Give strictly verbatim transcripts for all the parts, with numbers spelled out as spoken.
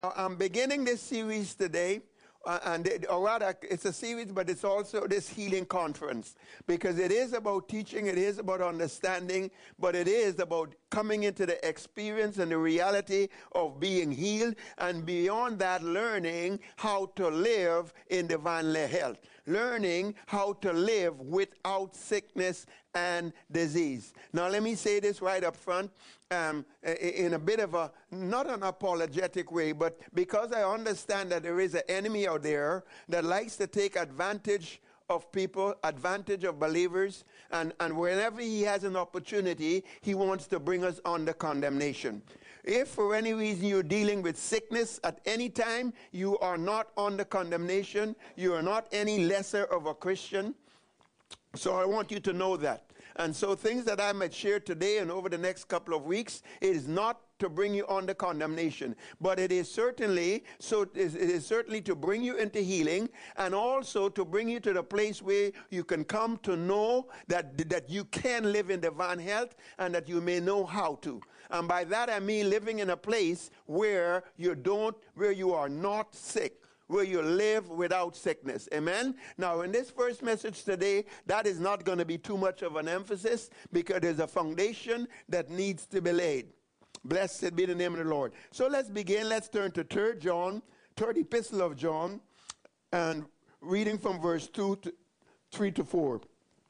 Uh, I'm beginning this series today, uh, and it, or rather, it's a series, but it's also this healing conference, because it is about teaching, it is about understanding, but it is about coming into the experience and the reality of being healed, and beyond that, learning how to live in divine health, learning how to live without sickness and disease. Now, let me say this right up front, um, in a bit of a, not an apologetic way, but because I understand that there is an enemy out there that likes to take advantage of people, advantage of believers, and, and whenever he has an opportunity, he wants to bring us under condemnation. If for any reason you're dealing with sickness at any time, you are not under condemnation. You are not any lesser of a Christian. So I want you to know that. And so things that I might share today and over the next couple of weeks, it is not to bring you under condemnation, but it is certainly so it is, it is certainly to bring you into healing, and also to bring you to the place where you can come to know that that you can live in divine health, and that you may know how to. And by that I mean living in a place where you don't where you are not sick, where you live without sickness. Amen? Now, in this first message today, that is not going to be too much of an emphasis, because there's a foundation that needs to be laid. Blessed be the name of the Lord. So let's begin. Let's turn to third John, third epistle of John, and reading from verse two to three to four.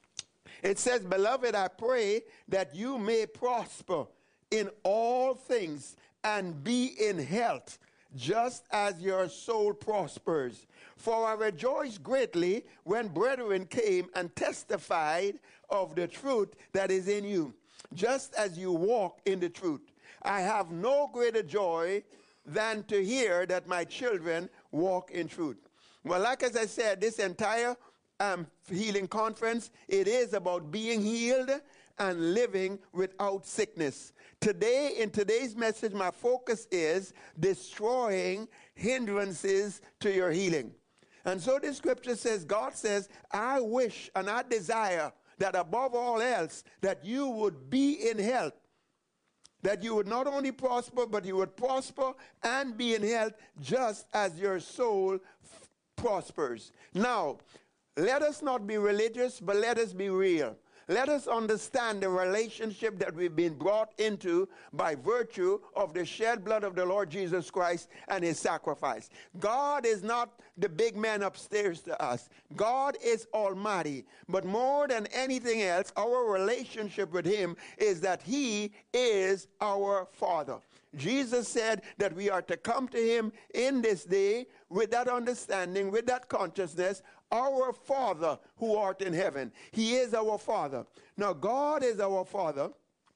It says, "Beloved, I pray that you may prosper in all things and be in health, just as your soul prospers. For I rejoiced greatly when brethren came and testified of the truth that is in you, just as you walk in the truth. I have no greater joy than to hear that my children walk in truth." Well, like as I said, this entire um, healing conference, it is about being healed and living without sickness. Today, in today's message, my focus is destroying hindrances to your healing. And so the scripture says, God says, I wish and I desire that above all else, that you would be in health, that you would not only prosper, but you would prosper and be in health, just as your soul f- prospers. Now, let us not be religious, but let us be real. Let us understand the relationship that we've been brought into by virtue of the shed blood of the Lord Jesus Christ and his sacrifice. God is not the big man upstairs to us. God is almighty. But more than anything else, our relationship with him is that he is our Father. Jesus said that we are to come to him in this day with that understanding, with that consciousness, our Father who art in heaven. He is our Father. Now, God is our Father.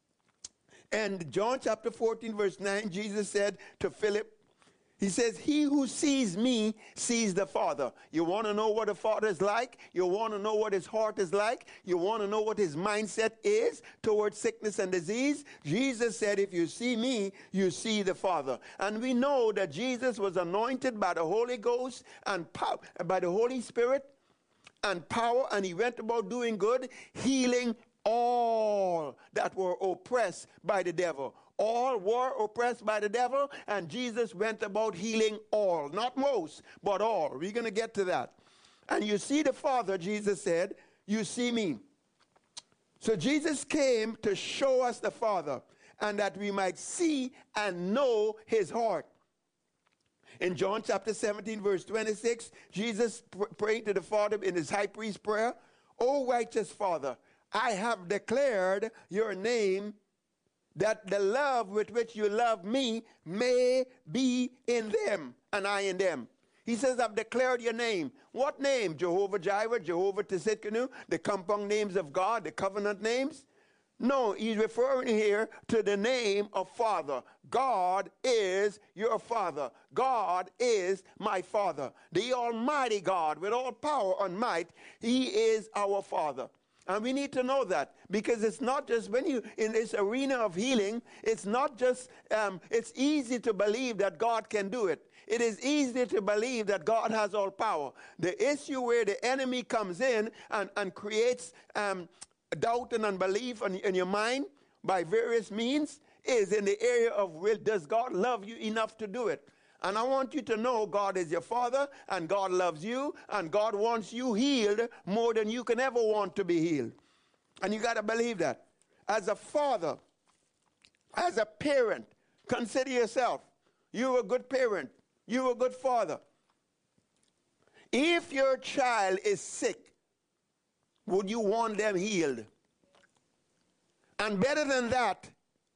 And John chapter fourteen, verse nine, Jesus said to Philip, he says, he who sees me sees the Father. You want to know what the Father is like? You want to know what his heart is like? You want to know what his mindset is towards sickness and disease? Jesus said, if you see me, you see the Father. And we know that Jesus was anointed by the Holy Ghost and power, by the Holy Spirit and power, and he went about doing good, healing all that were oppressed by the devil. All were oppressed by the devil, and Jesus went about healing all. Not most, but all. We're going to get to that. And you see the Father, Jesus said, you see me. So Jesus came to show us the Father, and that we might see and know his heart. In John chapter seventeen, verse twenty-six, Jesus pr- prayed to the Father in his high priest prayer, O righteous Father, I have declared your name, that the love with which you love me may be in them, and I in them. He says, I've declared your name. What name? Jehovah Jireh, Jehovah Tsidkenu, the compound names of God, the covenant names? No, he's referring here to the name of Father. God is your Father. God is my Father. The Almighty God, with all power and might, he is our Father. And we need to know that, because it's not just when you, in this arena of healing, it's not just, um, it's easy to believe that God can do it. It is easy to believe that God has all power. The issue where the enemy comes in and, and creates um, doubt and unbelief in, in your mind by various means is in the area of, will, does God love you enough to do it? And I want you to know God is your Father, and God loves you, and God wants you healed more than you can ever want to be healed. And you got to believe that. As a father, as a parent, consider yourself. You're a good parent. You're a good father. If your child is sick, would you want them healed? And better than that,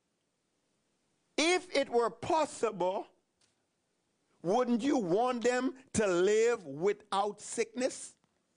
if it were possible, wouldn't you want them to live without sickness?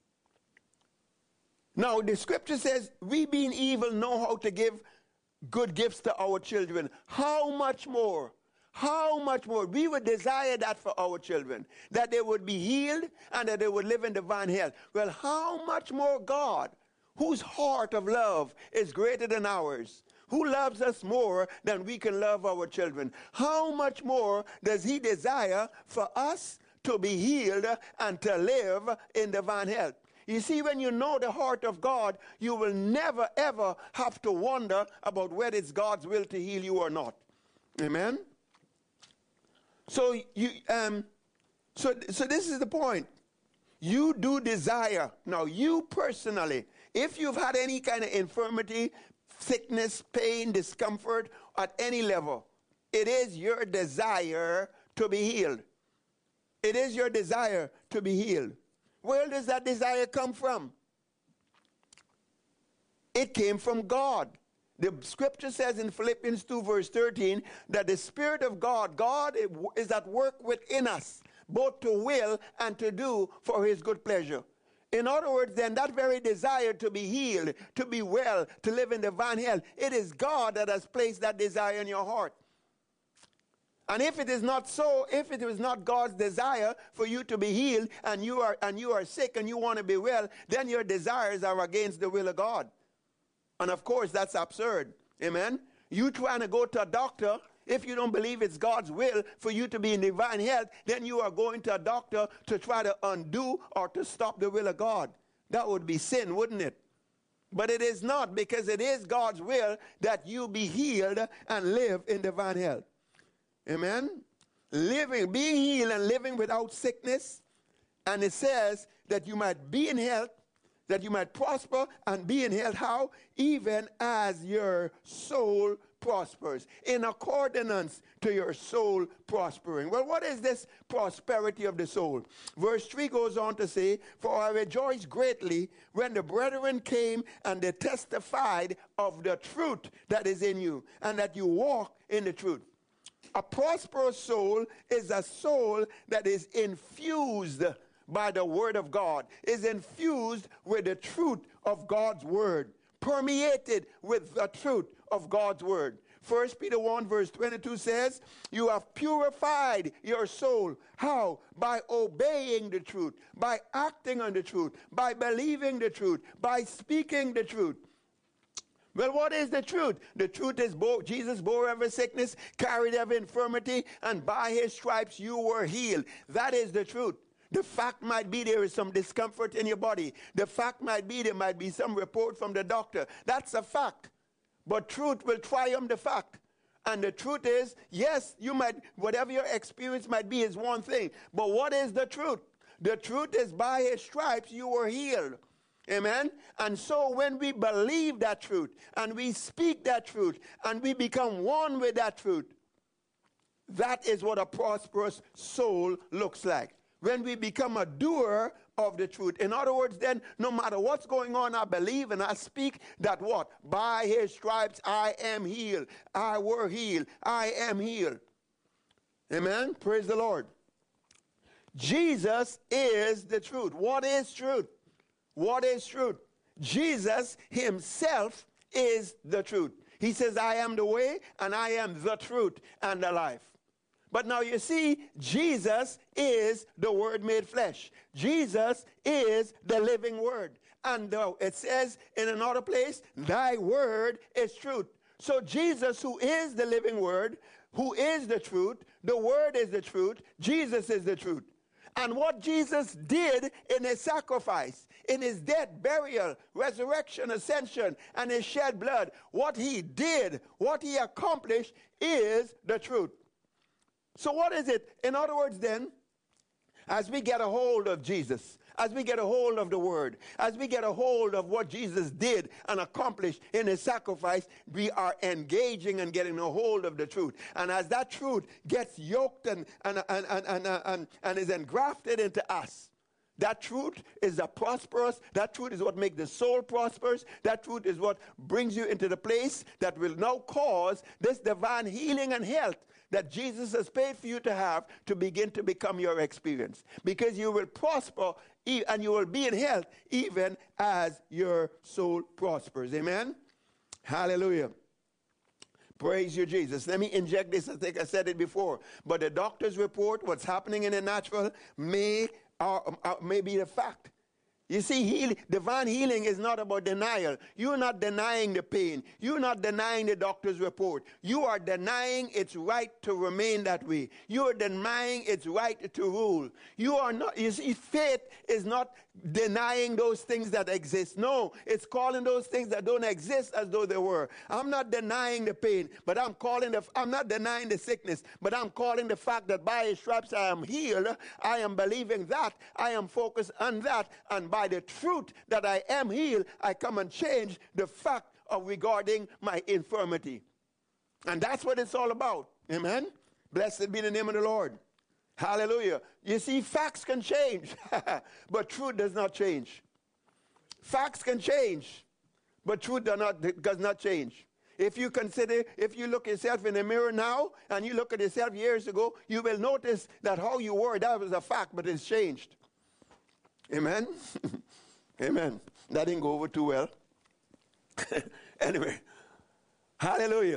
Now, the scripture says, we being evil know how to give good gifts to our children. How much more? How much more? We would desire that for our children, that they would be healed and that they would live in divine health. Well, how much more God, whose heart of love is greater than ours, who loves us more than we can love our children, how much more does he desire for us to be healed and to live in divine health? You see, when you know the heart of God, you will never, ever have to wonder about whether it's God's will to heal you or not. Amen? So, you, um, so, so this is the point. You do desire. Now, you personally, if you've had any kind of infirmity, sickness, pain, discomfort at any level, it is your desire to be healed. It is your desire to be healed. Where does that desire come from? It came from God. The scripture says in Philippians two verse thirteen that the Spirit of God, God is at work within us, both to will and to do for his good pleasure. In other words, then, that very desire to be healed, to be well, to live in divine health, it is God that has placed that desire in your heart. And if it is not so, if it is not God's desire for you to be healed and you are and you are sick and you want to be well, then your desires are against the will of God. And of course, that's absurd. Amen? You trying to go to a doctor, if you don't believe it's God's will for you to be in divine health, then you are going to a doctor to try to undo or to stop the will of God. That would be sin, wouldn't it? But it is not, because it is God's will that you be healed and live in divine health. Amen? Living, being healed and living without sickness. And it says that you might be in health, that you might prosper and be in health. How? Even as your soul prospers. In accordance to your soul prospering. Well, what is this prosperity of the soul? Verse three goes on to say, for I rejoiced greatly when the brethren came and they testified of the truth that is in you, and that you walk in the truth. A prosperous soul is a soul that is infused by the word of God, is infused with the truth of God's word, permeated with the truth of God's word. First Peter one verse twenty-two says, you have purified your soul. How? By obeying the truth, by acting on the truth, by believing the truth, by speaking the truth. Well, what is the truth? The truth is bore, Jesus bore every sickness, carried every infirmity, and by his stripes you were healed. That is the truth. The fact might be there is some discomfort in your body. The fact might be there might be some report from the doctor. That's a fact. But truth will triumph the fact. And the truth is, yes, you might, whatever your experience might be is one thing. But what is the truth? The truth is by his stripes you were healed. Amen? And so when we believe that truth, and we speak that truth, and we become one with that truth, that is what a prosperous soul looks like. When we become a doer of the truth. In other words, then, no matter what's going on, I believe and I speak that what? By his stripes I am healed. I were healed. I am healed. Amen? Praise the Lord. Jesus is the truth. What is truth? What is truth? Jesus himself is the truth. He says, I am the way and I am the truth and the life. But now you see, Jesus is the Word made flesh. Jesus is the living Word. And uh, it says in another place, thy word is truth. So Jesus, who is the living Word, who is the truth, the Word is the truth, Jesus is the truth. And what Jesus did in his sacrifice, in his death, burial, resurrection, ascension, and his shed blood, what he did, what he accomplished is the truth. So what is it? In other words then, as we get a hold of Jesus, as we get a hold of the word, as we get a hold of what Jesus did and accomplished in his sacrifice, we are engaging and getting a hold of the truth. And as that truth gets yoked and, and, and, and, and, and, and is engrafted into us, that truth is a prosperous, that truth is what makes the soul prosperous, that truth is what brings you into the place that will now cause this divine healing and health that Jesus has paid for you to have to begin to become your experience. Because you will prosper and you will be in health even as your soul prospers. Amen? Hallelujah. Praise you, Jesus. Let me inject this. I think I said it before. But the doctor's report, what's happening in the natural, may, or, or may be the fact. You see, heal, divine healing is not about denial. You're not denying the pain. You're not denying the doctor's report. You are denying its right to remain that way. You are denying its right to rule. You are not, you see, faith is not denying those things that exist. No, it's calling those things that don't exist as though they were. I'm not denying the pain, but I'm calling the, I'm not denying the sickness, but I'm calling the fact that by his stripes I am healed. I am believing that. I am focused on that. And by the truth that I am healed, I come and change the fact of regarding my infirmity. And that's what it's all about. Amen? Blessed be the name of the Lord. Hallelujah. You see, facts can change, but truth does not change. Facts can change, but truth does not, does not change. If you consider, if you look yourself in the mirror now, and you look at yourself years ago, you will notice that how you were, that was a fact, but it's changed. Amen? Amen. That didn't go over too well. Anyway, hallelujah.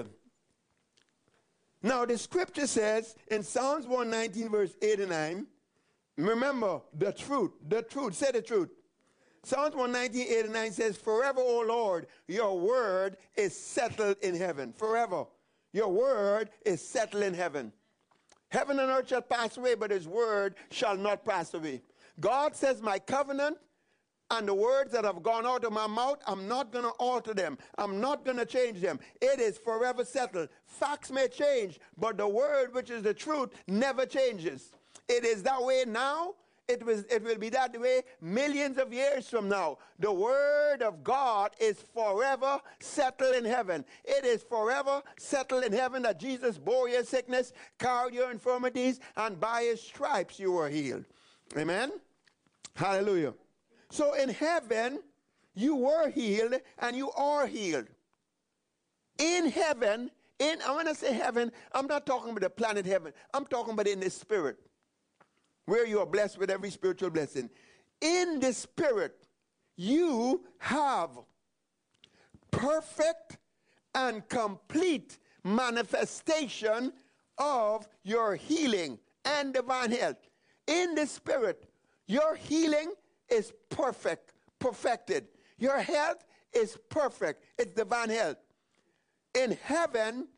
Now, the scripture says in Psalms one nineteen, verse eight and nine, remember the truth, the truth, say the truth. Psalms one nineteen, eight and nine says, forever, O Lord, your word is settled in heaven. Forever. Your word is settled in heaven. Heaven and earth shall pass away, but his word shall not pass away. God says, my covenant and the words that have gone out of my mouth, I'm not going to alter them. I'm not going to change them. It is forever settled. Facts may change, but the word, which is the truth, never changes. It is that way now. It, was, it will be that way millions of years from now. The word of God is forever settled in heaven. It is forever settled in heaven that Jesus bore your sickness, carried your infirmities, and by his stripes you were healed. Amen? Hallelujah. So in heaven, you were healed and you are healed. In heaven, in, I want to say heaven, I'm not talking about the planet heaven. I'm talking about in the spirit, where you are blessed with every spiritual blessing. In the spirit, you have perfect and complete manifestation of your healing and divine health. In the spirit, your healing is perfect, perfected. Your health is perfect. It's divine health. In heaven,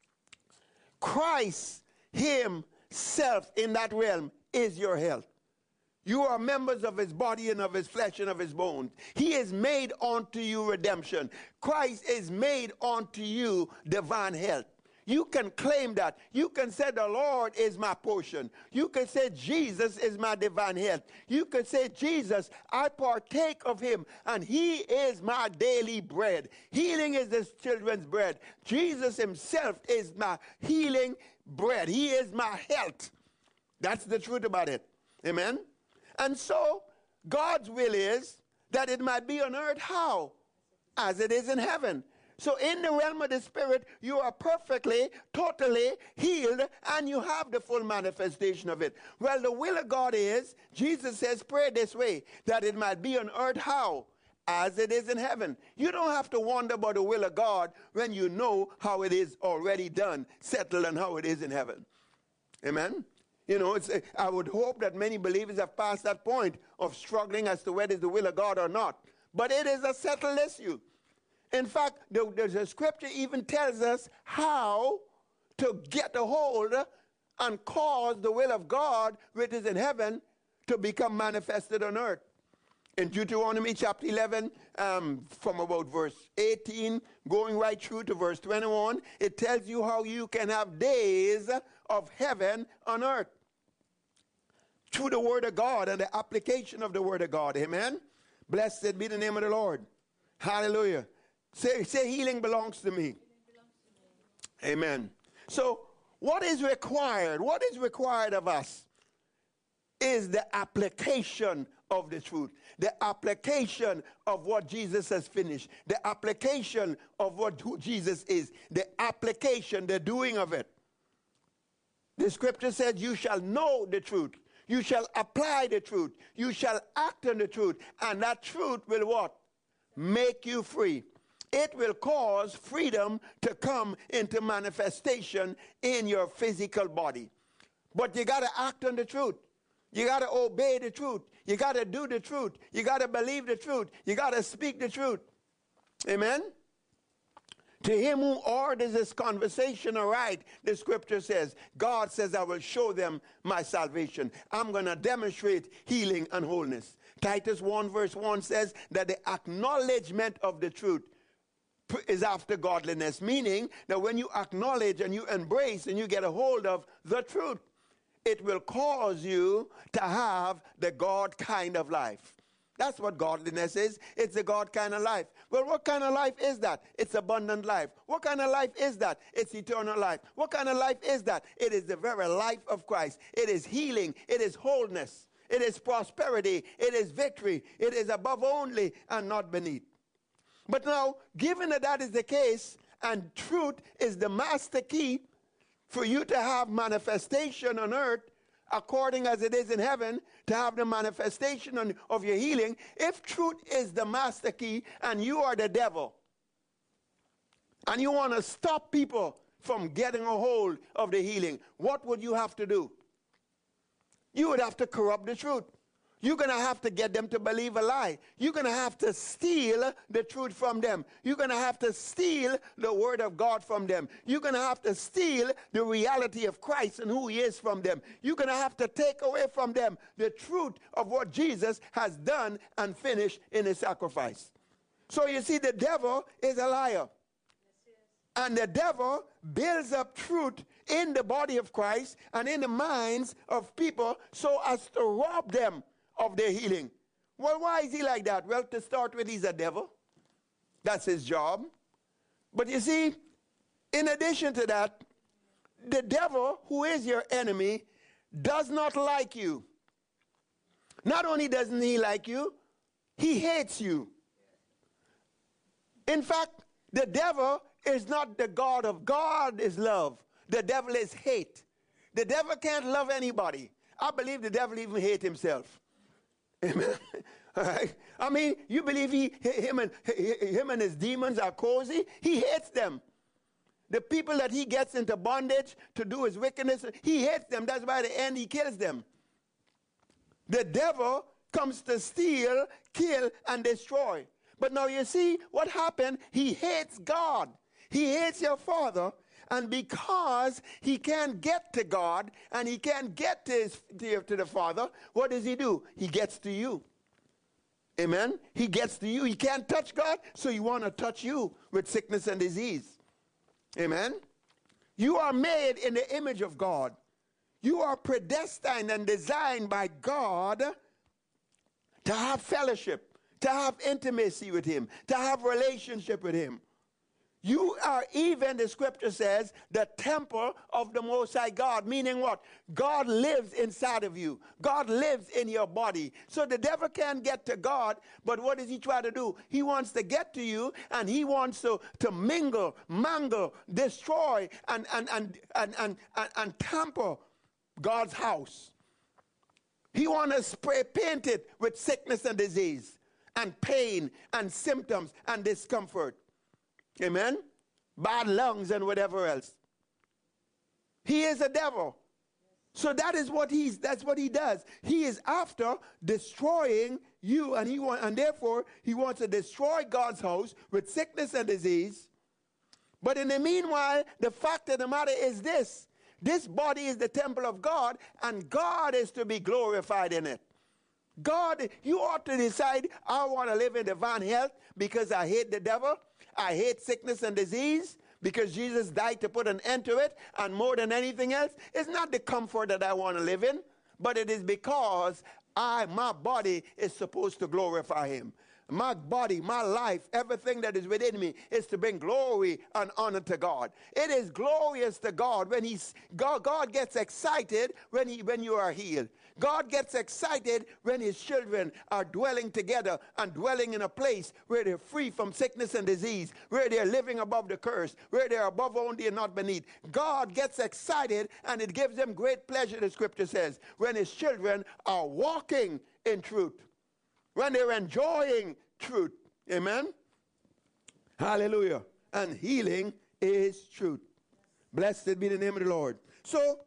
Christ himself in that realm is your health. You are members of his body and of his flesh and of his bones. He is made unto you redemption. Christ is made unto you divine health. You can claim that. You can say the Lord is my portion. You can say Jesus is my divine health. You can say Jesus, I partake of him and he is my daily bread. Healing is the children's bread. Jesus himself is my healing bread. He is my health. That's the truth about it. Amen? And so God's will is that it might be on earth how? As it is in heaven. So in the realm of the spirit, you are perfectly, totally healed, and you have the full manifestation of it. Well, the will of God is, Jesus says, pray this way, that it might be on earth how? As it is in heaven. You don't have to wonder about the will of God when you know how it is already done, settled, and how it is in heaven. Amen? You know, it's, I would hope that many believers have passed that point of struggling as to whether it's the will of God or not. But it is a settled issue. In fact, the, the, the scripture even tells us how to get a hold and cause the will of God, which is in heaven, to become manifested on earth. In Deuteronomy chapter eleven, um, from about verse eighteen, going right through to verse twenty-one, it tells you how you can have days of heaven on earth through the word of God and the application of the word of God. Amen? Blessed be the name of the Lord. Hallelujah. Say, say healing belongs to me. Amen. So what is required? What is required of us is the application of the truth, the application of what Jesus has finished, the application of what who Jesus is, the application, the doing of it. The scripture says, you shall know the truth. You shall apply the truth. You shall act on the truth. And that truth will what? Make you free. It will cause freedom to come into manifestation in your physical body. But you got to act on the truth. You got to obey the truth. You got to do the truth. You got to believe the truth. You got to speak the truth. Amen? To him who orders this conversation aright, the scripture says, God says, I will show them my salvation. I'm going to demonstrate healing and wholeness. Titus one verse one says that the acknowledgement of the truth is after godliness, meaning that when you acknowledge and you embrace and you get a hold of the truth, it will cause you to have the God kind of life. That's what godliness is. It's a God kind of life. Well, what kind of life is that? It's abundant life. What kind of life is that? It's eternal life. What kind of life is that? It is the very life of Christ. It is healing. It is wholeness. It is prosperity. It is victory. It is above only and not beneath. But now, given that that is the case, and truth is the master key for you to have manifestation on earth, according as it is in heaven, to have the manifestation on, of your healing, if truth is the master key and you are the devil, and you want to stop people from getting a hold of the healing, what would you have to do? You would have to corrupt the truth. You're going to have to get them to believe a lie. You're going to have to steal the truth from them. You're going to have to steal the word of God from them. You're going to have to steal the reality of Christ and who he is from them. You're going to have to take away from them the truth of what Jesus has done and finished in his sacrifice. So you see, the devil is a liar. And the devil builds up truth in the body of Christ and in the minds of people so as to rob them of their healing. Well, why is he like that? Well, to start with, he's a devil. That's his job. But you see, in addition to that, the devil, who is your enemy, does not like you. Not only doesn't he like you, he hates you. In fact, the devil is not the God of God is love. The devil is hate. The devil can't love anybody. I believe the devil even hates himself. Amen. All right. I mean, you believe he, him, and, him and his demons are cozy? He hates them. The people that he gets into bondage to do his wickedness, he hates them. That's why at the end he kills them. The devil comes to steal, kill, and destroy. But now you see what happened? He hates God. He hates your Father. And because he can't get to God and he can't get to, his, to, to the Father, what does he do? He gets to you. Amen? He gets to you. He can't touch God, so he want to touch you with sickness and disease. Amen? You are made in the image of God. You are predestined and designed by God to have fellowship, to have intimacy with him, to have relationship with him. You are even, the scripture says, the temple of the Most High God, meaning what? God lives inside of you. God lives in your body. So the devil can't get to God, but what does he try to do? He wants to get to you, and he wants to, to mingle, mangle, destroy, and, and, and, and, and, and, and tamper God's house. He wants to spray paint it with sickness and disease, and pain, and symptoms, and discomfort. Amen? Bad lungs and whatever else. He is a devil. So that is what he's that's what he does. He is after destroying you, and he want, and therefore he wants to destroy God's house with sickness and disease. But in the meanwhile, the fact of the matter is this: this body is the temple of God, and God is to be glorified in it. God, you ought to decide, I want to live in divine health because I hate the devil. I hate sickness and disease because Jesus died to put an end to it. And more than anything else, it's not the comfort that I want to live in, but it is because I, my body is supposed to glorify him. My body, my life, everything that is within me is to bring glory and honor to God. It is glorious to God when he's, God, God gets excited when, he, when you are healed. God gets excited when his children are dwelling together and dwelling in a place where they're free from sickness and disease, where they're living above the curse, where they're above only and not beneath. God gets excited and it gives him great pleasure, the scripture says, when his children are walking in truth, when they're enjoying truth. Amen? Hallelujah. And healing is truth. Blessed be the name of the Lord. So,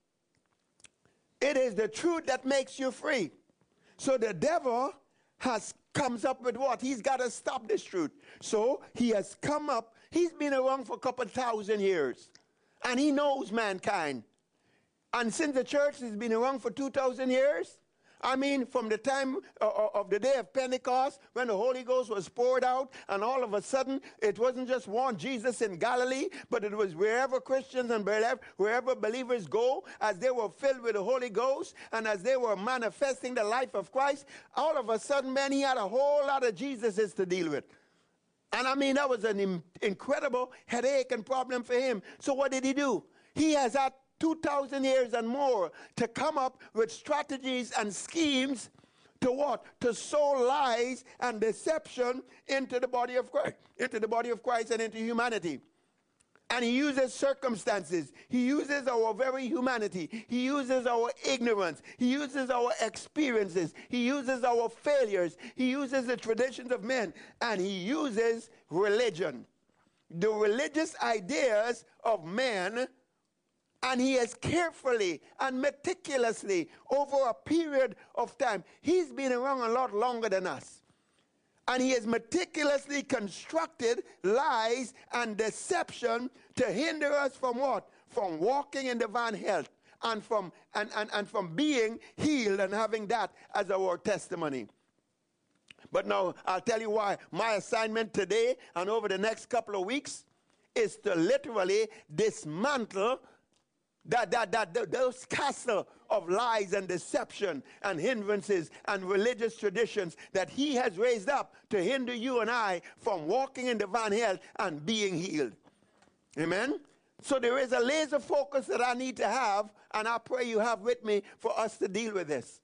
it is the truth that makes you free. So the devil has comes up with what? He's got to stop this truth. So he has come up. He's been around for a couple thousand years. And he knows mankind. And since the church has been around for two thousand years, I mean, from the time uh, of the day of Pentecost, when the Holy Ghost was poured out, and all of a sudden, it wasn't just one Jesus in Galilee, but it was wherever Christians and wherever believers go, as they were filled with the Holy Ghost, and as they were manifesting the life of Christ, all of a sudden, man, he had a whole lot of Jesuses to deal with. And I mean, that was an im- incredible headache and problem for him. So what did he do? He has had two thousand years and more to come up with strategies and schemes to what? To sow lies and deception into the body of Christ, into the body of Christ and into humanity. And he uses circumstances. He uses our very humanity. He uses our ignorance. He uses our experiences. He uses our failures. He uses the traditions of men. And he uses religion. The religious ideas of men. And he has carefully and meticulously, over a period of time, he's been around a lot longer than us. And he has meticulously constructed lies and deception to hinder us from what? From walking in divine health and from, and, and, and from being healed and having that as our testimony. But now, I'll tell you why. My assignment today and over the next couple of weeks is to literally dismantle That, that, that, that, those castles of lies and deception and hindrances and religious traditions that he has raised up to hinder you and I from walking in divine health and being healed. Amen? So there is a laser focus that I need to have, and I pray you have with me for us to deal with this.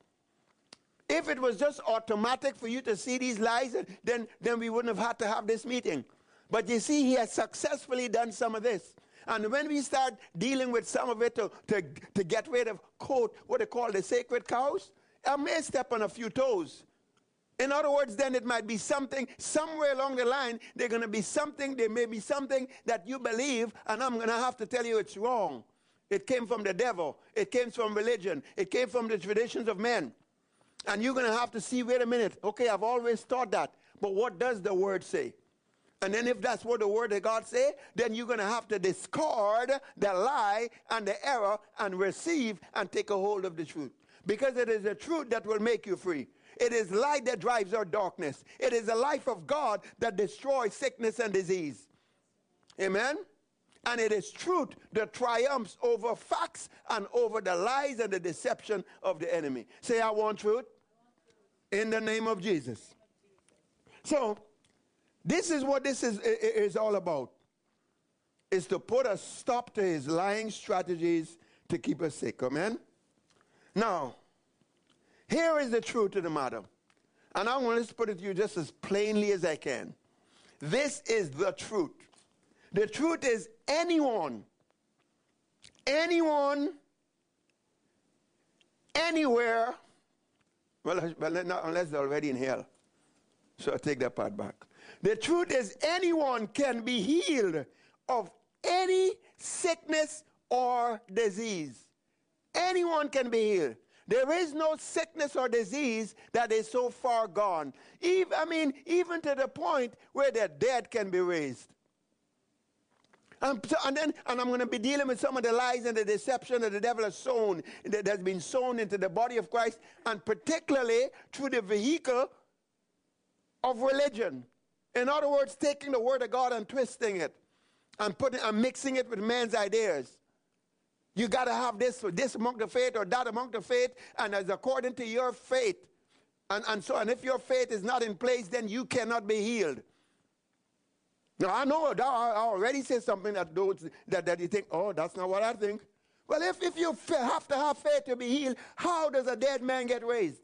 If it was just automatic for you to see these lies, then, then we wouldn't have had to have this meeting. But you see, he has successfully done some of this. And when we start dealing with some of it to, to, to get rid of, quote, what they call the sacred cows, I may step on a few toes. In other words, then it might be something, somewhere along the line, there's going to be something, there may be something that you believe, and I'm going to have to tell you it's wrong. It came from the devil. It came from religion. It came from the traditions of men. And you're going to have to see, wait a minute, okay, I've always thought that, but what does the word say? And then if that's what the word of God say, then you're going to have to discard the lie and the error and receive and take a hold of the truth. Because it is the truth that will make you free. It is light that drives out darkness. It is the life of God that destroys sickness and disease. Amen? And it is truth that triumphs over facts and over the lies and the deception of the enemy. Say, I want truth. In the name of Jesus. So, this is what this is, is all about. Is to put a stop to his lying strategies to keep us sick. Amen? Now, here is the truth of the matter. And I want to put it to you just as plainly as I can. This is the truth. The truth is anyone, anyone, anywhere, well, well not unless they're already in hell. So I take that part back. The truth is anyone can be healed of any sickness or disease. Anyone can be healed. There is no sickness or disease that is so far gone. Even, I mean, even to the point where the dead can be raised. And, so, and then, and I'm going to be dealing with some of the lies and the deception that the devil has sown, that has been sown into the body of Christ, and particularly through the vehicle of religion. In other words, taking the word of God and twisting it, and putting and mixing it with men's ideas. You got to have this, this among the faith or that among the faith, and as according to your faith. And, and so, and if your faith is not in place, then you cannot be healed. Now, I know that I already said something that, those, that, that you think, oh, that's not what I think. Well, if, if you have to have faith to be healed, how does a dead man get raised?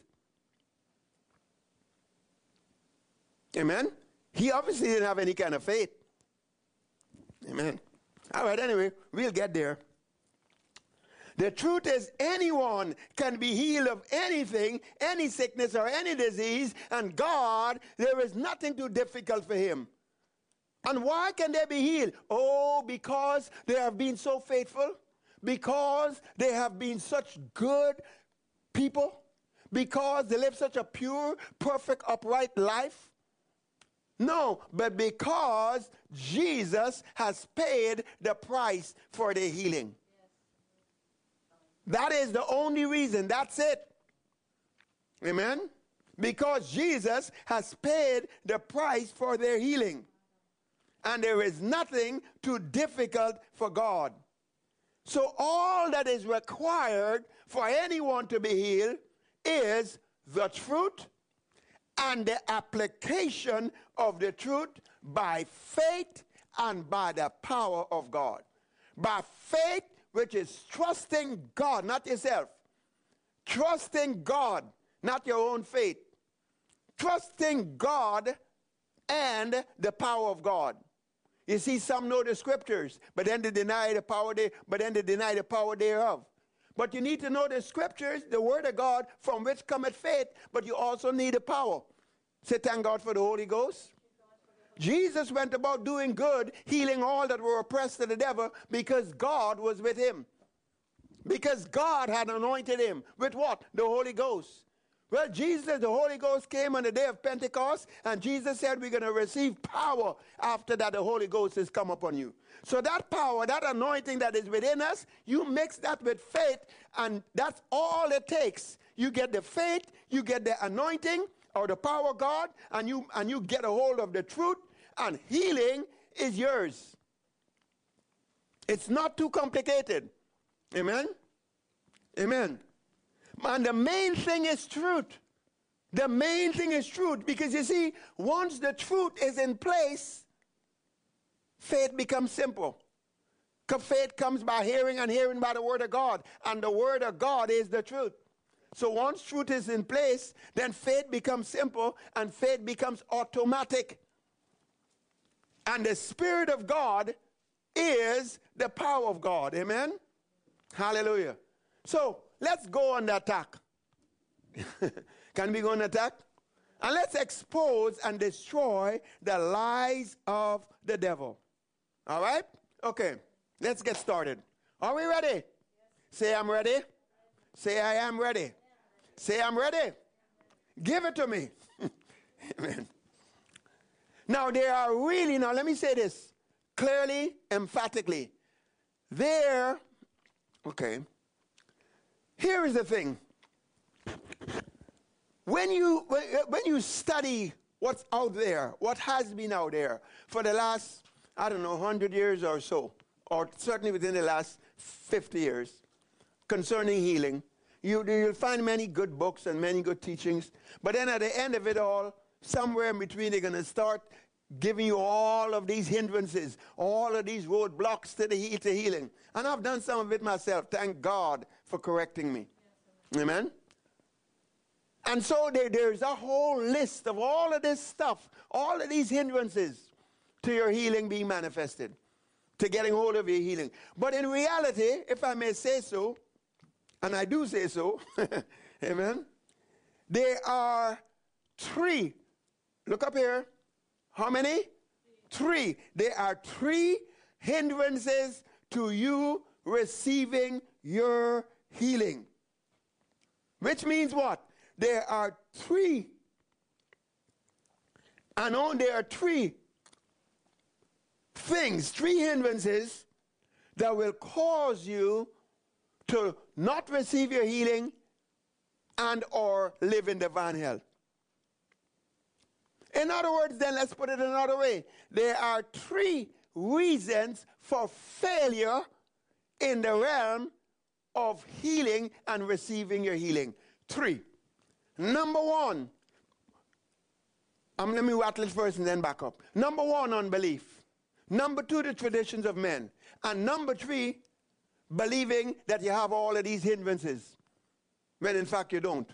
Amen? He obviously didn't have any kind of faith. Amen. All right, anyway, we'll get there. The truth is, anyone can be healed of anything, any sickness or any disease, and God, there is nothing too difficult for him. And why can they be healed? Oh, because they have been so faithful, because they have been such good people, because they live such a pure, perfect, upright life. No, but because Jesus has paid the price for their healing. That is the only reason. That's it. Amen? Because Jesus has paid the price for their healing. And there is nothing too difficult for God. So all that is required for anyone to be healed is the truth and the application of the truth by faith and by the power of God. By faith, which is trusting God, not yourself. Trusting God, not your own faith. Trusting God and the power of God. You see, some know the scriptures, but then they deny the power they, but then they deny the power thereof. But you need to know the scriptures, the word of God, from which cometh faith, but you also need the power. Say, thank God for the Holy Ghost. Jesus went about doing good, healing all that were oppressed of the devil, because God was with him. Because God had anointed him. With what? The Holy Ghost. Well, Jesus, the Holy Ghost came on the day of Pentecost, and Jesus said we're going to receive power after that the Holy Ghost has come upon you. So that power, that anointing that is within us, you mix that with faith, and that's all it takes. You get the faith, you get the anointing, or the power of God, and you, and you get a hold of the truth, and healing is yours. It's not too complicated. Amen? Amen. And the main thing is truth. The main thing is truth, because you see, once the truth is in place, faith becomes simple. Because faith comes by hearing, and hearing by the word of God, and the word of God is the truth. So once truth is in place, then faith becomes simple, and faith becomes automatic. And the Spirit of God is the power of God. Amen? Hallelujah. So let's go on the attack. Can we go on attack? And let's expose and destroy the lies of the devil. All right? Okay. Let's get started. Are we ready? Yes. Say, I'm ready. Say, I am ready. Say, I'm ready. Give it to me. Amen. Now, there are really, now let me say this clearly, emphatically. There, okay. Here is the thing. When you, when, when you study what's out there, what has been out there for the last, I don't know, one hundred years or so, or certainly within the last fifty years, concerning healing, you, you'll find many good books and many good teachings, but then at the end of it all, somewhere in between, they're going to start giving you all of these hindrances, all of these roadblocks to the he- to healing. And I've done some of it myself. Thank God for correcting me. Yes, amen? And so there, there's a whole list of all of this stuff, all of these hindrances to your healing being manifested, to getting hold of your healing. But in reality, if I may say so, and I do say so, amen, there are three. Look up here. How many? Three. There are three hindrances to you receiving your healing. Which means what? There are three. And on there are three things, three hindrances that will cause you to not receive your healing and or live in divine health. In other words, then let's put it another way. There are three reasons for failure in the realm of healing and receiving your healing. Three. Number one, um, let me rattle it first and then back up. Number one, unbelief. Number two, the traditions of men. And number three, believing that you have all of these hindrances, when in fact you don't.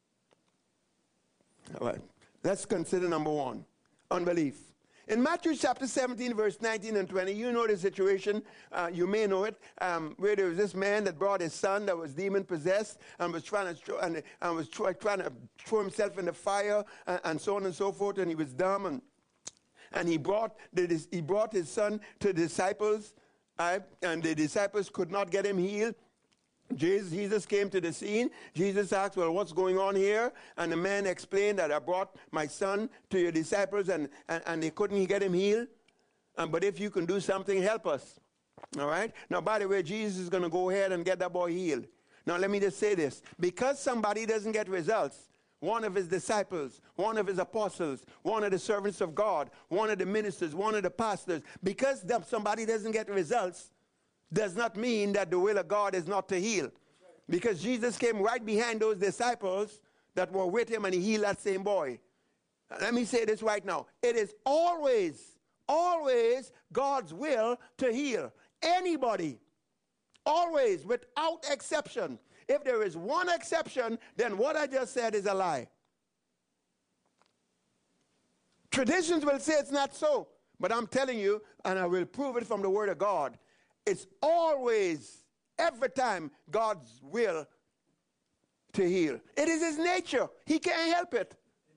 All right. Let's consider number one, unbelief. In Matthew chapter seventeen, verse nineteen and twenty, you know the situation, uh, you may know it, um, where there was this man that brought his son that was demon-possessed and was trying to throw, and, and was try, trying to throw himself in the fire and, and so on and so forth, and he was dumb, and, and he, brought the, he brought his son to the disciples, uh, and the disciples could not get him healed. Jesus, Jesus came to the scene. Jesus asked, well, what's going on here? And the man explained that I brought my son to your disciples and, and, and they couldn't get him healed. Um, but if you can do something, help us. All right? Now, by the way, Jesus is going to go ahead and get that boy healed. Now, let me just say this. Because somebody doesn't get results, one of his disciples, one of his apostles, one of the servants of God, one of the ministers, one of the pastors, because somebody doesn't get results, does not mean that the will of God is not to heal. Because Jesus came right behind those disciples that were with him and he healed that same boy. Let me say this right now. It is always, always God's will to heal anybody. Always, without exception. If there is one exception, then what I just said is a lie. Traditions will say it's not so. But I'm telling you, and I will prove it from the Word of God, it's always, every time, God's will to heal. It is his nature. He can't help it.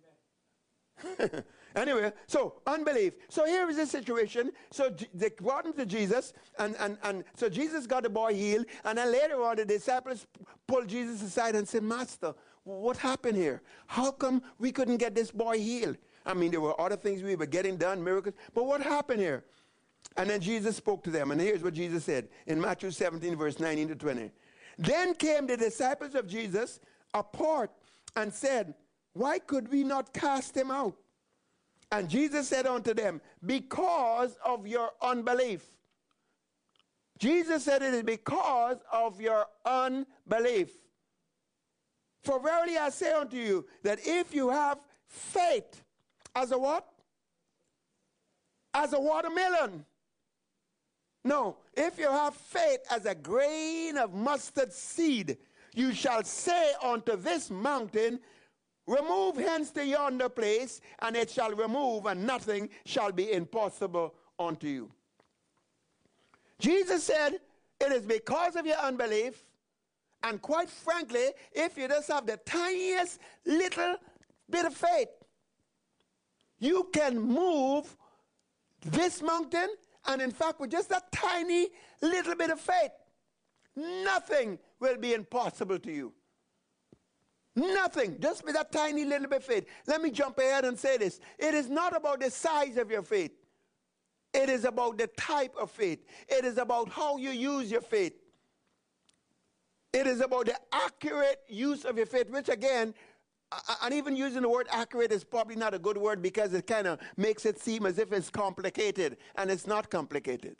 Anyway, so unbelief. So here is the situation. So they brought him to Jesus, and, and, and so Jesus got the boy healed, and then later on the disciples pulled Jesus aside and said, Master, what happened here? How come we couldn't get this boy healed? I mean, there were other things we were getting done, miracles, but what happened here? And then Jesus spoke to them, and here's what Jesus said in Matthew seventeen, verse nineteen to twenty. Then came the disciples of Jesus apart and said, why could we not cast him out? And Jesus said unto them, because of your unbelief. Jesus said it is because of your unbelief. For verily I say unto you, that if you have faith as a what? As a watermelon. No, if you have faith as a grain of mustard seed, you shall say unto this mountain, remove hence to yonder place, and it shall remove, and nothing shall be impossible unto you. Jesus said, it is because of your unbelief, and quite frankly, if you just have the tiniest little bit of faith, you can move this mountain, and in fact, with just a tiny little bit of faith, nothing will be impossible to you. Nothing, just with that tiny little bit of faith. Let me jump ahead and say this. It is not about the size of your faith. It is about the type of faith. It is about how you use your faith. It is about the accurate use of your faith, which again, and even using the word accurate is probably not a good word because it kind of makes it seem as if it's complicated, and it's not complicated.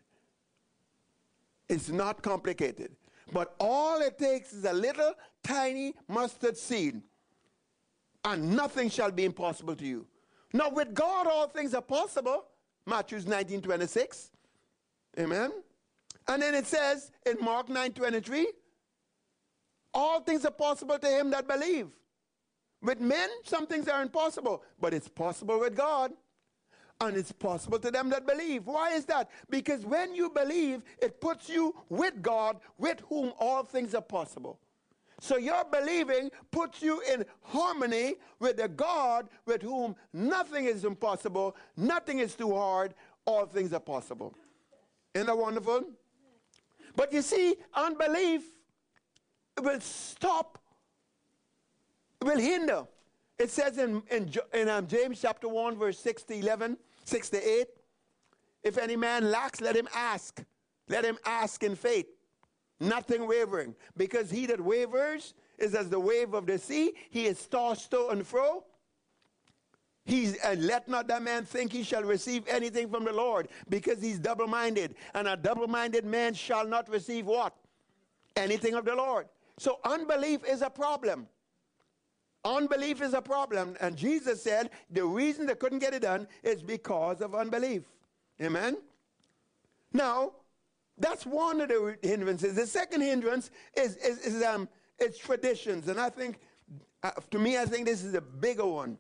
It's not complicated. But all it takes is a little tiny mustard seed, and nothing shall be impossible to you. Now, with God, all things are possible. Matthew nineteen twenty-six. Amen. And then it says in Mark nine twenty-three, all things are possible to him that believe. With men, some things are impossible, but it's possible with God. And it's possible to them that believe. Why is that? Because when you believe, it puts you with God, with whom all things are possible. So your believing puts you in harmony with the God with whom nothing is impossible, nothing is too hard, all things are possible. Isn't that wonderful? But you see, unbelief will stop, will hinder. It says in, in, in um, James chapter one, verse six to eleven, six to eight, If any man lacks, let him ask. Let him ask in faith, nothing wavering. Because he that wavers is as the wave of the sea. He is tossed to and fro. He's, and let not that man think he shall receive anything from the Lord, because he's double-minded. And a double-minded man shall not receive what? Anything of the Lord. So unbelief is a problem. Unbelief is a problem. And Jesus said the reason they couldn't get it done is because of unbelief. Amen? Now, that's one of the hindrances. The second hindrance is, is, is um, it's traditions. And I think, uh, to me, I think this is a bigger one.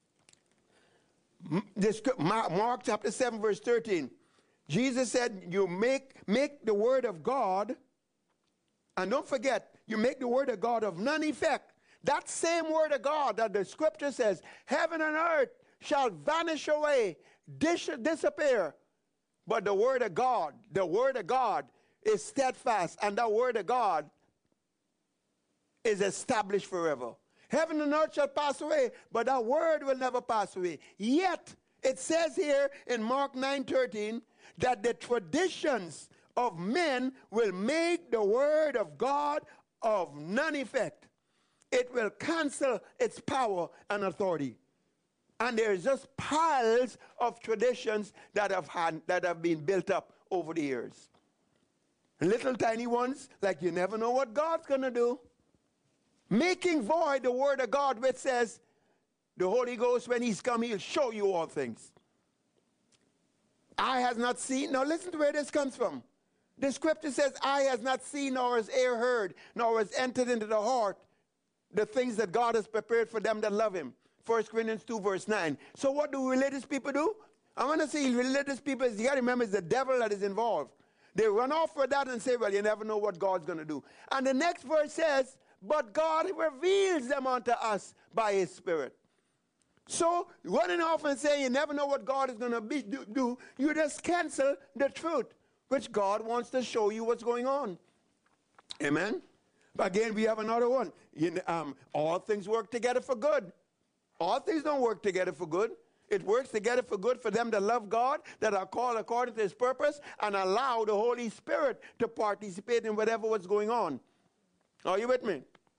This, Mark, Mark chapter seven, verse thirteen. Jesus said, you make, make the word of God, and don't forget, you make the word of God of none effect. That same word of God that the scripture says, heaven and earth shall vanish away, dis- disappear. But the word of God, the word of God is steadfast, and the word of God is established forever. Heaven and earth shall pass away, but our word will never pass away. Yet, it says here in Mark nine thirteen that the traditions of men will make the word of God of none effect. It will cancel its power and authority. And there's just piles of traditions that have, had, that have been built up over the years. Little tiny ones, like you never know what God's going to do. Making void the word of God, which says, the Holy Ghost, when he's come, he'll show you all things. Eye has not seen. Now listen to where this comes from. The scripture says, eye has not seen, nor has ear heard, nor has entered into the heart the things that God has prepared for them that love him. First Corinthians two, verse nine. So what do religious people do? I want to say religious people, you got to remember, it's the devil that is involved. They run off for that and say, well, you never know what God's going to do. And the next verse says, but God reveals them unto us by his Spirit. So running off and saying you never know what God is going to be, do, do, you just cancel the truth, which God wants to show you what's going on. Amen? Again, we have another one. You know, um, all things work together for good. All things don't work together for good. It works together for good for them that love God, that are called according to his purpose, and allow the Holy Spirit to participate in whatever what's going on. Are you with me?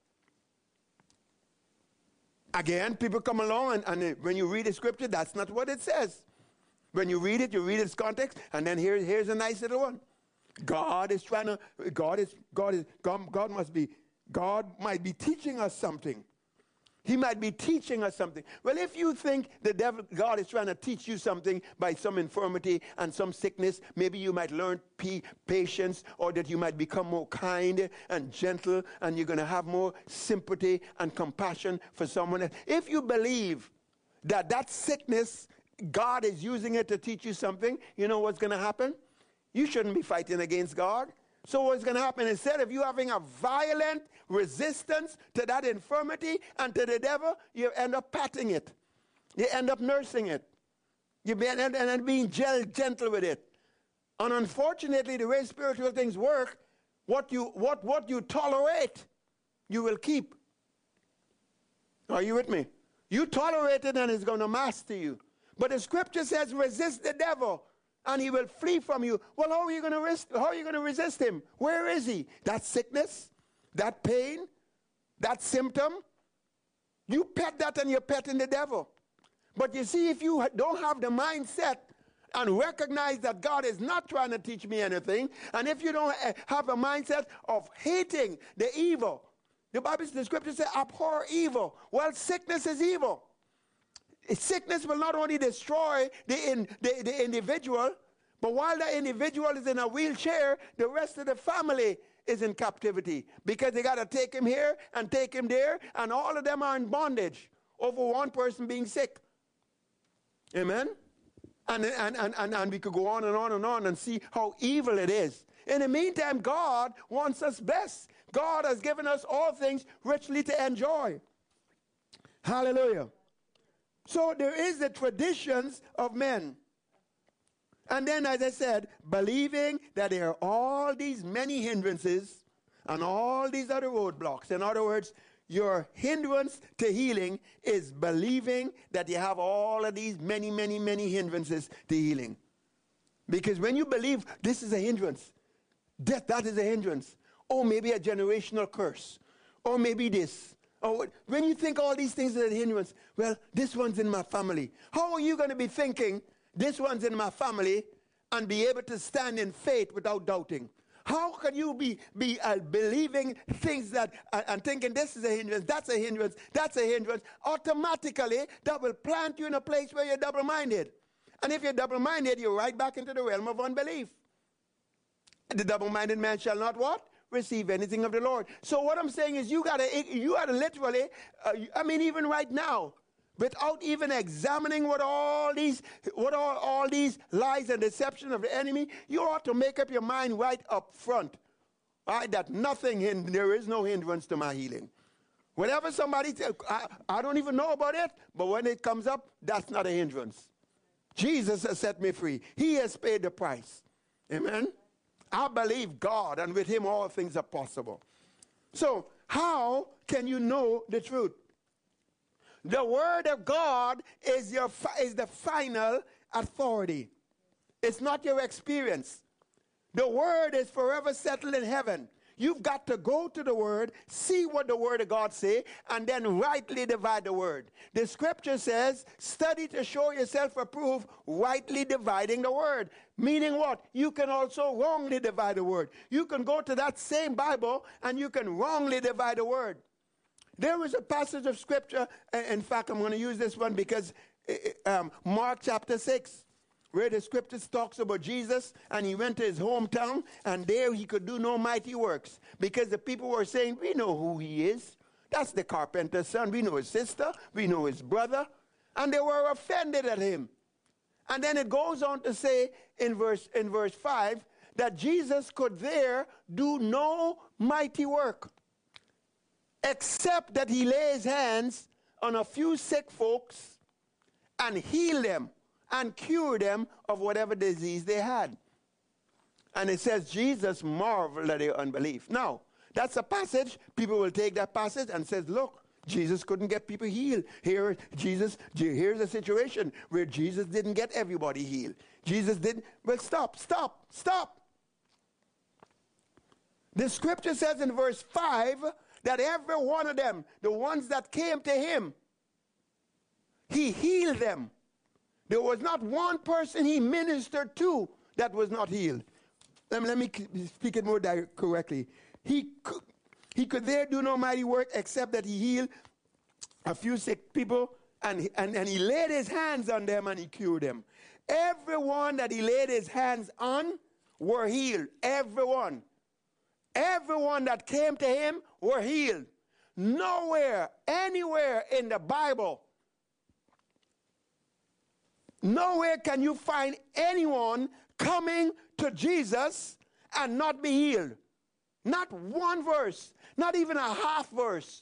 Again, people come along, and, and when you read the scripture, that's not what it says. When you read it, you read its context, and then here, here's a nice little one. God is trying to, God is, God is, God, God must be, God might be teaching us something. He might be teaching us something. Well, if you think the devil, God is trying to teach you something by some infirmity and some sickness, maybe you might learn p- patience, or that you might become more kind and gentle, and you're going to have more sympathy and compassion for someone else. If you believe that that sickness, God is using it to teach you something, you know what's going to happen? You shouldn't be fighting against God. So what's going to happen, instead of you having a violent resistance to that infirmity and to the devil, you end up patting it. You end up nursing it. You be, and, and being gentle with it. And unfortunately, the way spiritual things work, what you, what, what you tolerate, you will keep. Are you with me? You tolerate it and it's going to master you. But the scripture says, resist the devil, and he will flee from you. Well, how are you going to resist, how are you going to resist him? Where is he? That sickness, that pain, that symptom. You pet that and you're petting the devil. But you see, if you don't have the mindset and recognize that God is not trying to teach me anything, and if you don't have a mindset of hating the evil, the Bible, the scripture says, abhor evil. Well, sickness is evil. Sickness will not only destroy the, in, the, the individual, but while the individual is in a wheelchair, the rest of the family is in captivity, because they got to take him here and take him there, and all of them are in bondage over one person being sick. Amen? And, and, and, and, and we could go on and on and on and see how evil it is. In the meantime, God wants us blessed. God has given us all things richly to enjoy. Hallelujah. So there is the traditions of men. And then, as I said, believing that there are all these many hindrances and all these other roadblocks. In other words, your hindrance to healing is believing that you have all of these many, many, many hindrances to healing. Because when you believe this is a hindrance, death, that is a hindrance. Or maybe a generational curse. Or maybe this. Or when you think all these things are a hindrance, well, this one's in my family. How are you going to be thinking, this one's in my family, and be able to stand in faith without doubting? How can you be, be uh, believing things that, uh, and thinking this is a hindrance, that's a hindrance, that's a hindrance? Automatically, that will plant you in a place where you're double-minded. And if you're double-minded, you're right back into the realm of unbelief. The double-minded man shall not what? Receive anything of the Lord. So what I'm saying is you gotta, you gotta literally, uh, I mean, even right now, without even examining what all these, what all, all these lies and deception of the enemy, you ought to make up your mind right up front, right, that nothing, hin- there is no hindrance to my healing. Whenever somebody tells, I, I don't even know about it, but when it comes up, that's not a hindrance. Jesus has set me free. He has paid the price. Amen? I believe God, and with him all things are possible. So how can you know the truth? The word of God is, your, is the final authority. It's not your experience. The word is forever settled in heaven. You've got to go to the word, see what the word of God says, and then rightly divide the word. The scripture says, study to show yourself approved, rightly dividing the word. Meaning what? You can also wrongly divide the word. You can go to that same Bible and you can wrongly divide the word. There was a passage of scripture, in fact, I'm going to use this one because um, Mark chapter six, where the scriptures talks about Jesus, and he went to his hometown, and there he could do no mighty works, because the people were saying, we know who he is. That's the carpenter's son. We know his sister. We know his brother. And they were offended at him. And then it goes on to say in verse, in verse five, that Jesus could there do no mighty work, except that he lay his hands on a few sick folks and heal them and cure them of whatever disease they had. And it says Jesus marveled at their unbelief. Now, that's a passage. People will take that passage and says, look, Jesus couldn't get people healed. Here, Jesus, here's a situation where Jesus didn't get everybody healed. Jesus didn't. Well, stop, stop, stop. The scripture says in verse five that every one of them, the ones that came to him, he healed them. There was not one person he ministered to that was not healed. Let me, let me speak it more direct, correctly. He could, he could there do no mighty work except that he healed a few sick people, and, and, and he laid his hands on them and he cured them. Everyone that he laid his hands on were healed. Everyone. Everyone that came to him were healed. Nowhere, anywhere in the Bible, nowhere can you find anyone coming to Jesus and not be healed. Not one verse, not even a half verse.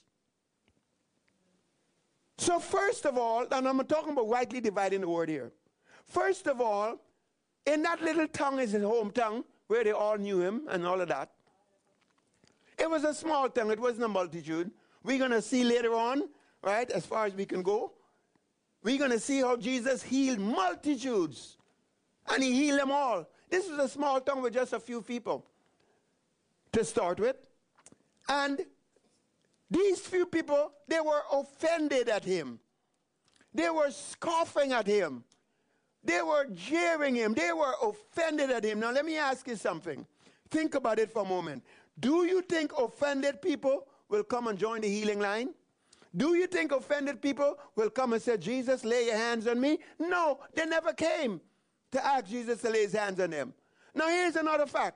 So first of all, and I'm talking about rightly dividing the word here. First of all, in that little town is his hometown, where they all knew him and all of that. It was a small town, it wasn't a multitude. We're going to see later on, right, as far as we can go, we're going to see how Jesus healed multitudes. And he healed them all. This was a small town with just a few people to start with. And these few people, they were offended at him. They were scoffing at him. They were jeering him. They were offended at him. Now let me ask you something. Think about it for a moment. Do you think offended people will come and join the healing line? Do you think offended people will come and say, Jesus, lay your hands on me? No, they never came to ask Jesus to lay his hands on them. Now here's another fact.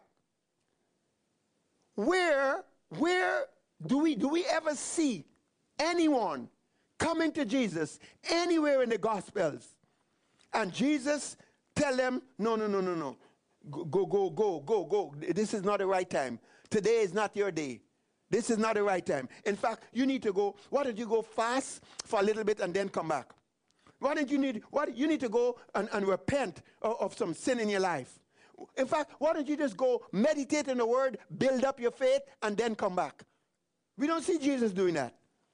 Where, where do we, do we ever see anyone coming to Jesus anywhere in the Gospels and Jesus tell them, no, no, no, no, no, go, go, go, go, go, go. This is not the right time. Today is not your day. This is not the right time. In fact, you need to go, why don't you go fast for a little bit and then come back? Why don't you need, why, you need to go and, and repent of, of some sin in your life. In fact, why don't you just go meditate in the word, build up your faith, and then come back? We don't see Jesus doing that.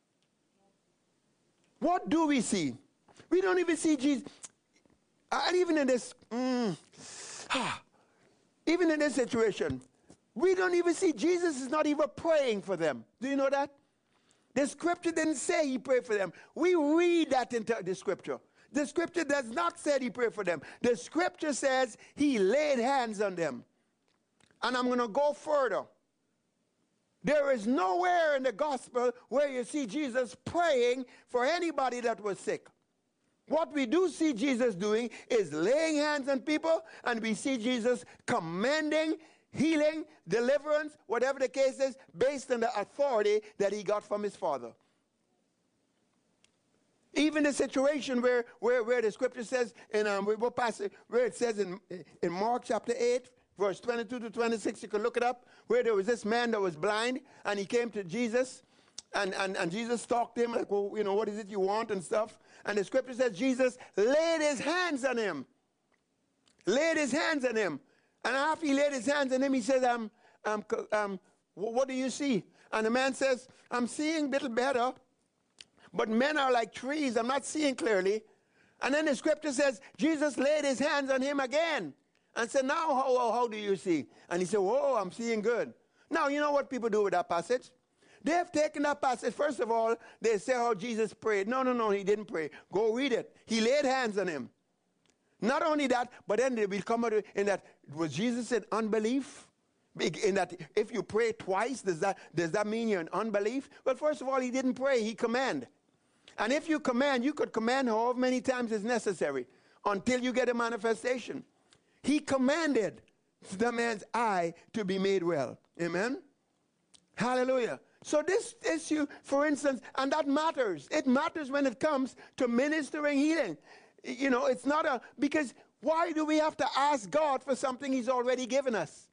What do we see? We don't even see Jesus. And even in this, mm, Ah, even in this situation, we don't even see Jesus is not even praying for them. Do you know that? The scripture didn't say he prayed for them. We read that into the scripture. The scripture does not say he prayed for them. The scripture says he laid hands on them. And I'm going to go further. There is nowhere in the gospel where you see Jesus praying for anybody that was sick. What we do see Jesus doing is laying hands on people, and we see Jesus commanding healing, deliverance, whatever the case is, based on the authority that he got from his Father. Even the situation where, where, where the scripture says, in um, what passage, where it says in, in Mark chapter eight, verse twenty-two to twenty-six, you can look it up, where there was this man that was blind, and he came to Jesus, and, and, and Jesus talked to him, like, well, you know, what is it you want and stuff. And the scripture says Jesus laid his hands on him. Laid his hands on him. And after he laid his hands on him, he says, um, um, um, what do you see? And the man says, I'm seeing a little better, but men are like trees. I'm not seeing clearly. And then the scripture says, Jesus laid his hands on him again and said, now how, how do you see? And he said, whoa, I'm seeing good. Now, you know what people do with that passage? They have taken that passage. First of all, they say how Jesus prayed. No, no, no, he didn't pray. Go read it. He laid hands on him. Not only that, but then they will come out in that, was Jesus in unbelief? In that if you pray twice, does that, does that mean you're in unbelief? Well, first of all, he didn't pray, he commanded. And if you command, you could command however many times is necessary until you get a manifestation. He commanded the man's eye to be made well. Amen? Hallelujah. So this issue, for instance, and that matters. It matters when it comes to ministering healing. You know, it's not a, because why do we have to ask God for something he's already given us?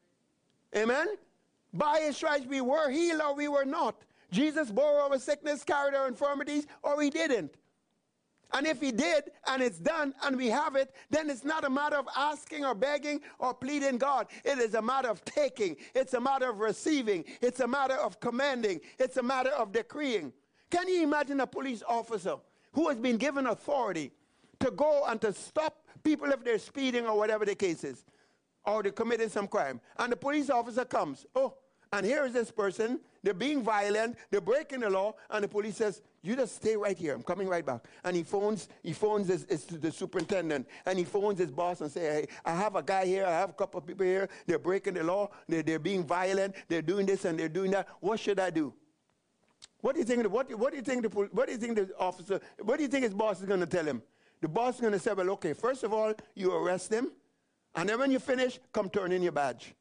Amen? By his stripes we were healed or we were not. Jesus bore our sickness, carried our infirmities, or he didn't. And if he did, and it's done, and we have it, then it's not a matter of asking or begging or pleading God. It is a matter of taking. It's a matter of receiving. It's a matter of commanding. It's a matter of decreeing. Can you imagine a police officer who has been given authority to go and to stop people if they're speeding or whatever the case is, or they're committing some crime, and the police officer comes, oh, and here is this person, they're being violent, they're breaking the law, and the police says, you just stay right here, I'm coming right back. And he phones, he phones his, his, the superintendent, and he phones his boss and say, hey, I have a guy here, I have a couple of people here, they're breaking the law, they're, they're being violent, they're doing this and they're doing that, what should I do? What do you think, what, what do you think the, what do you think the officer, what do you think his boss is going to tell him? The boss is going to say, well, okay, first of all, you arrest him, and then when you finish, come turn in your badge.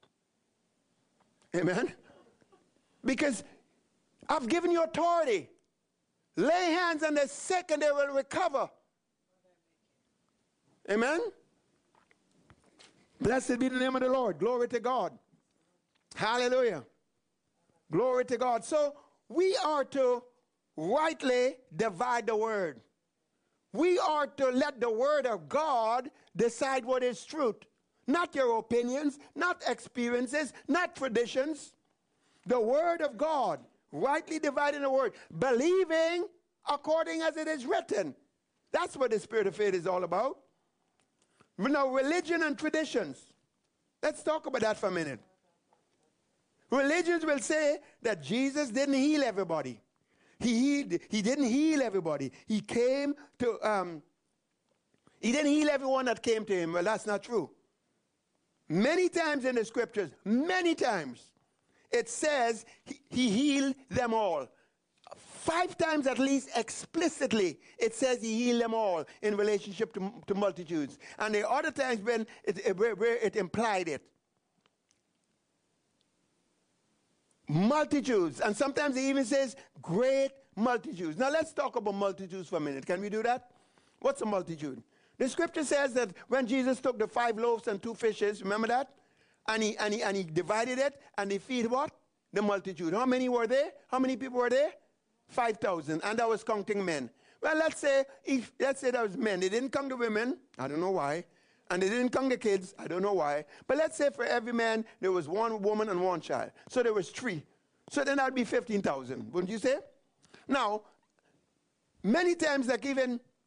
Amen? Because I've given you authority. Lay hands on the sick and they will recover. Amen? Blessed be the name of the Lord. Glory to God. Hallelujah. Glory to God. So we are to rightly divide the word. We are to let the word of God decide what is truth. Not your opinions, not experiences, not traditions. The word of God, rightly dividing the word, believing according as it is written. That's what the spirit of faith is all about. Now, religion and traditions. Let's talk about that for a minute. Religions will say that Jesus didn't heal everybody. He healed, he didn't heal everybody. He came to, um, he didn't heal everyone that came to him. Well, that's not true. Many times in the scriptures, many times, it says he, he healed them all. Five times at least explicitly, it says he healed them all in relationship to, to multitudes. And the other times when it, it, where, where it implied it. Multitudes. And sometimes it even says great multitudes. Now let's talk about multitudes for a minute. Can we do that? What's a multitude? The scripture says that when Jesus took the five loaves and two fishes, remember that? And he, and he, and he divided it, and he feed what? The multitude. How many were there? How many people were there? five thousand. And that was counting men. Well, let's say, if, let's say that was men. They didn't count the women. I don't know why. And they didn't count the kids. I don't know why. But let's say for every man, there was one woman and one child. So there was three. So then that would be fifteen thousand. Wouldn't you say? Now, many times, like even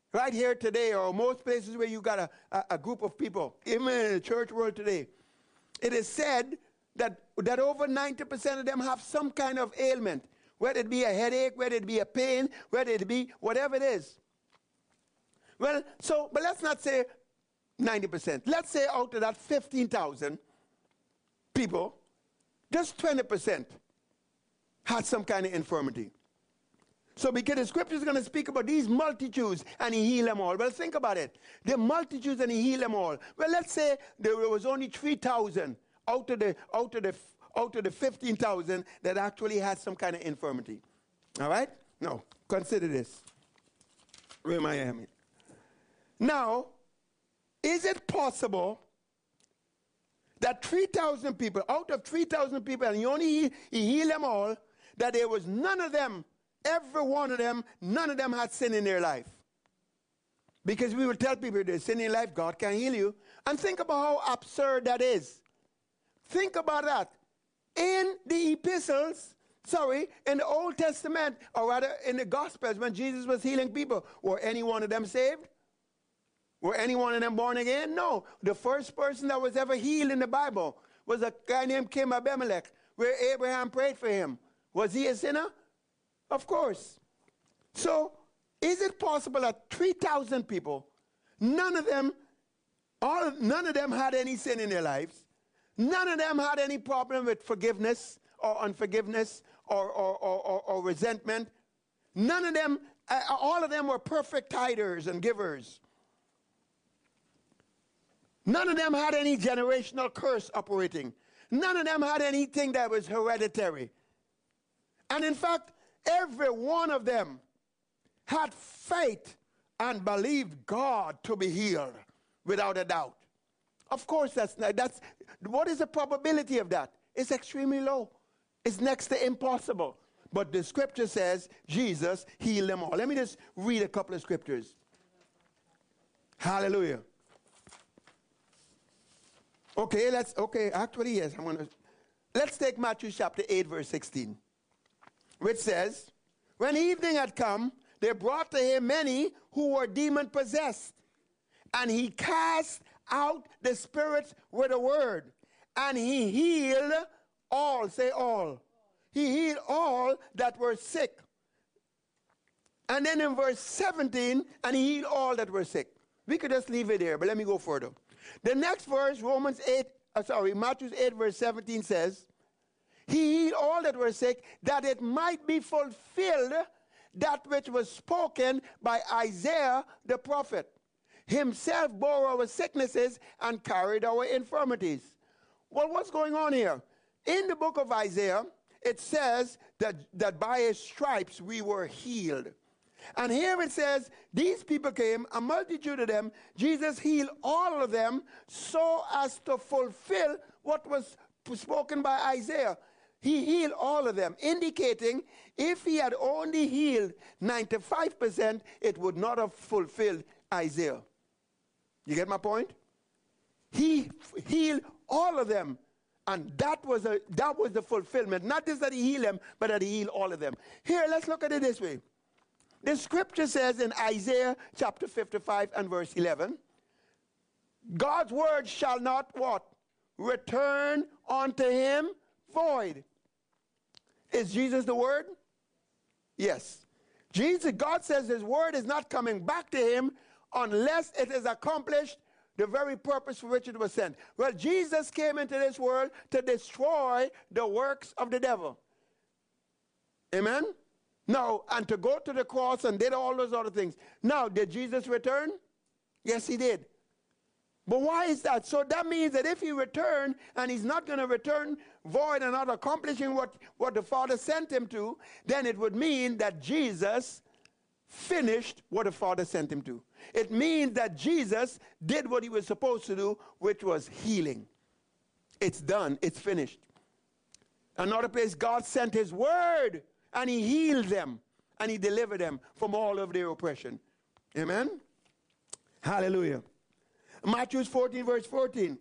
right here today, or most places where you got a, a, a group of people, even in the church world today, it is said that, that over ninety percent of them have some kind of ailment, whether it be a headache, whether it be a pain, whether it be whatever it is. Well, so, but let's not say ninety percent. Let's say out of that fifteen thousand people, just twenty percent had some kind of infirmity. So because the scripture is going to speak about these multitudes and he healed them all. Well, think about it. The multitudes and he healed them all. Well, let's say there was only three thousand out of the out of the out of the fifteen thousand that actually had some kind of infirmity. All right? Now, consider this. Where am I? Now, is it possible that three thousand people, out of three thousand people, and he only he, he healed them all, that there was none of them, every one of them, none of them had sin in their life? Because we will tell people there's sin in life, God can heal you. And think about how absurd that is. Think about that. In the epistles, sorry, in the Old Testament, or rather in the Gospels, when Jesus was healing people, were any one of them saved? Were any one of them born again? No. The first person that was ever healed in the Bible was a guy named King Abimelech, where Abraham prayed for him. Was he a sinner? Of course. So, is it possible that three thousand people, none of them, all, none of them had any sin in their lives? None of them had any problem with forgiveness or unforgiveness or, or, or, or, or resentment. None of them, uh, all of them were perfect tithers and givers. None of them had any generational curse operating. None of them had anything that was hereditary. And in fact, every one of them had faith and believed God to be healed without a doubt. Of course, that's, that's what is the probability of that? It's extremely low. It's next to impossible. But the scripture says Jesus healed them all. Let me just read a couple of scriptures. Hallelujah. Okay, let's, okay, actually, yes, I'm going to, let's take Matthew chapter eight, verse sixteen, which says, when evening had come, they brought to him many who were demon-possessed, and he cast out the spirits with a word, and he healed all, say all. He healed all that were sick. And then in verse seventeen, and he healed all that were sick. We could just leave it there, but let me go further. The next verse, Romans eight, uh, sorry, Matthew eight, verse seventeen says, he healed all that were sick, that it might be fulfilled that which was spoken by Isaiah the prophet. Himself bore our sicknesses and carried our infirmities. Well, what's going on here? In the book of Isaiah, it says that, that by his stripes we were healed. And here it says, these people came, a multitude of them, Jesus healed all of them so as to fulfill what was spoken by Isaiah. He healed all of them, indicating if he had only healed ninety-five percent, it would not have fulfilled Isaiah. You get my point? He healed all of them. And that was, a, that was the fulfillment. Not just that he healed them, but that he healed all of them. Here, let's look at it this way. The scripture says in Isaiah chapter fifty-five and verse eleven, God's word shall not what? Return unto him void. Is Jesus the word? Yes. Jesus, God says his word is not coming back to him unless it is accomplished the very purpose for which it was sent. Well, Jesus came into this world to destroy the works of the devil. Amen? Now, and to go to the cross and did all those other things. Now, did Jesus return? Yes, he did. But why is that? So that means that if he returned, and he's not going to return void and not accomplishing what, what the Father sent him to, then it would mean that Jesus finished what the Father sent him to. It means that Jesus did what he was supposed to do, which was healing. It's done. It's finished. Another place, God sent his word, and he healed them, and he delivered them from all of their oppression. Amen? Hallelujah. Matthew fourteen, verse fourteen.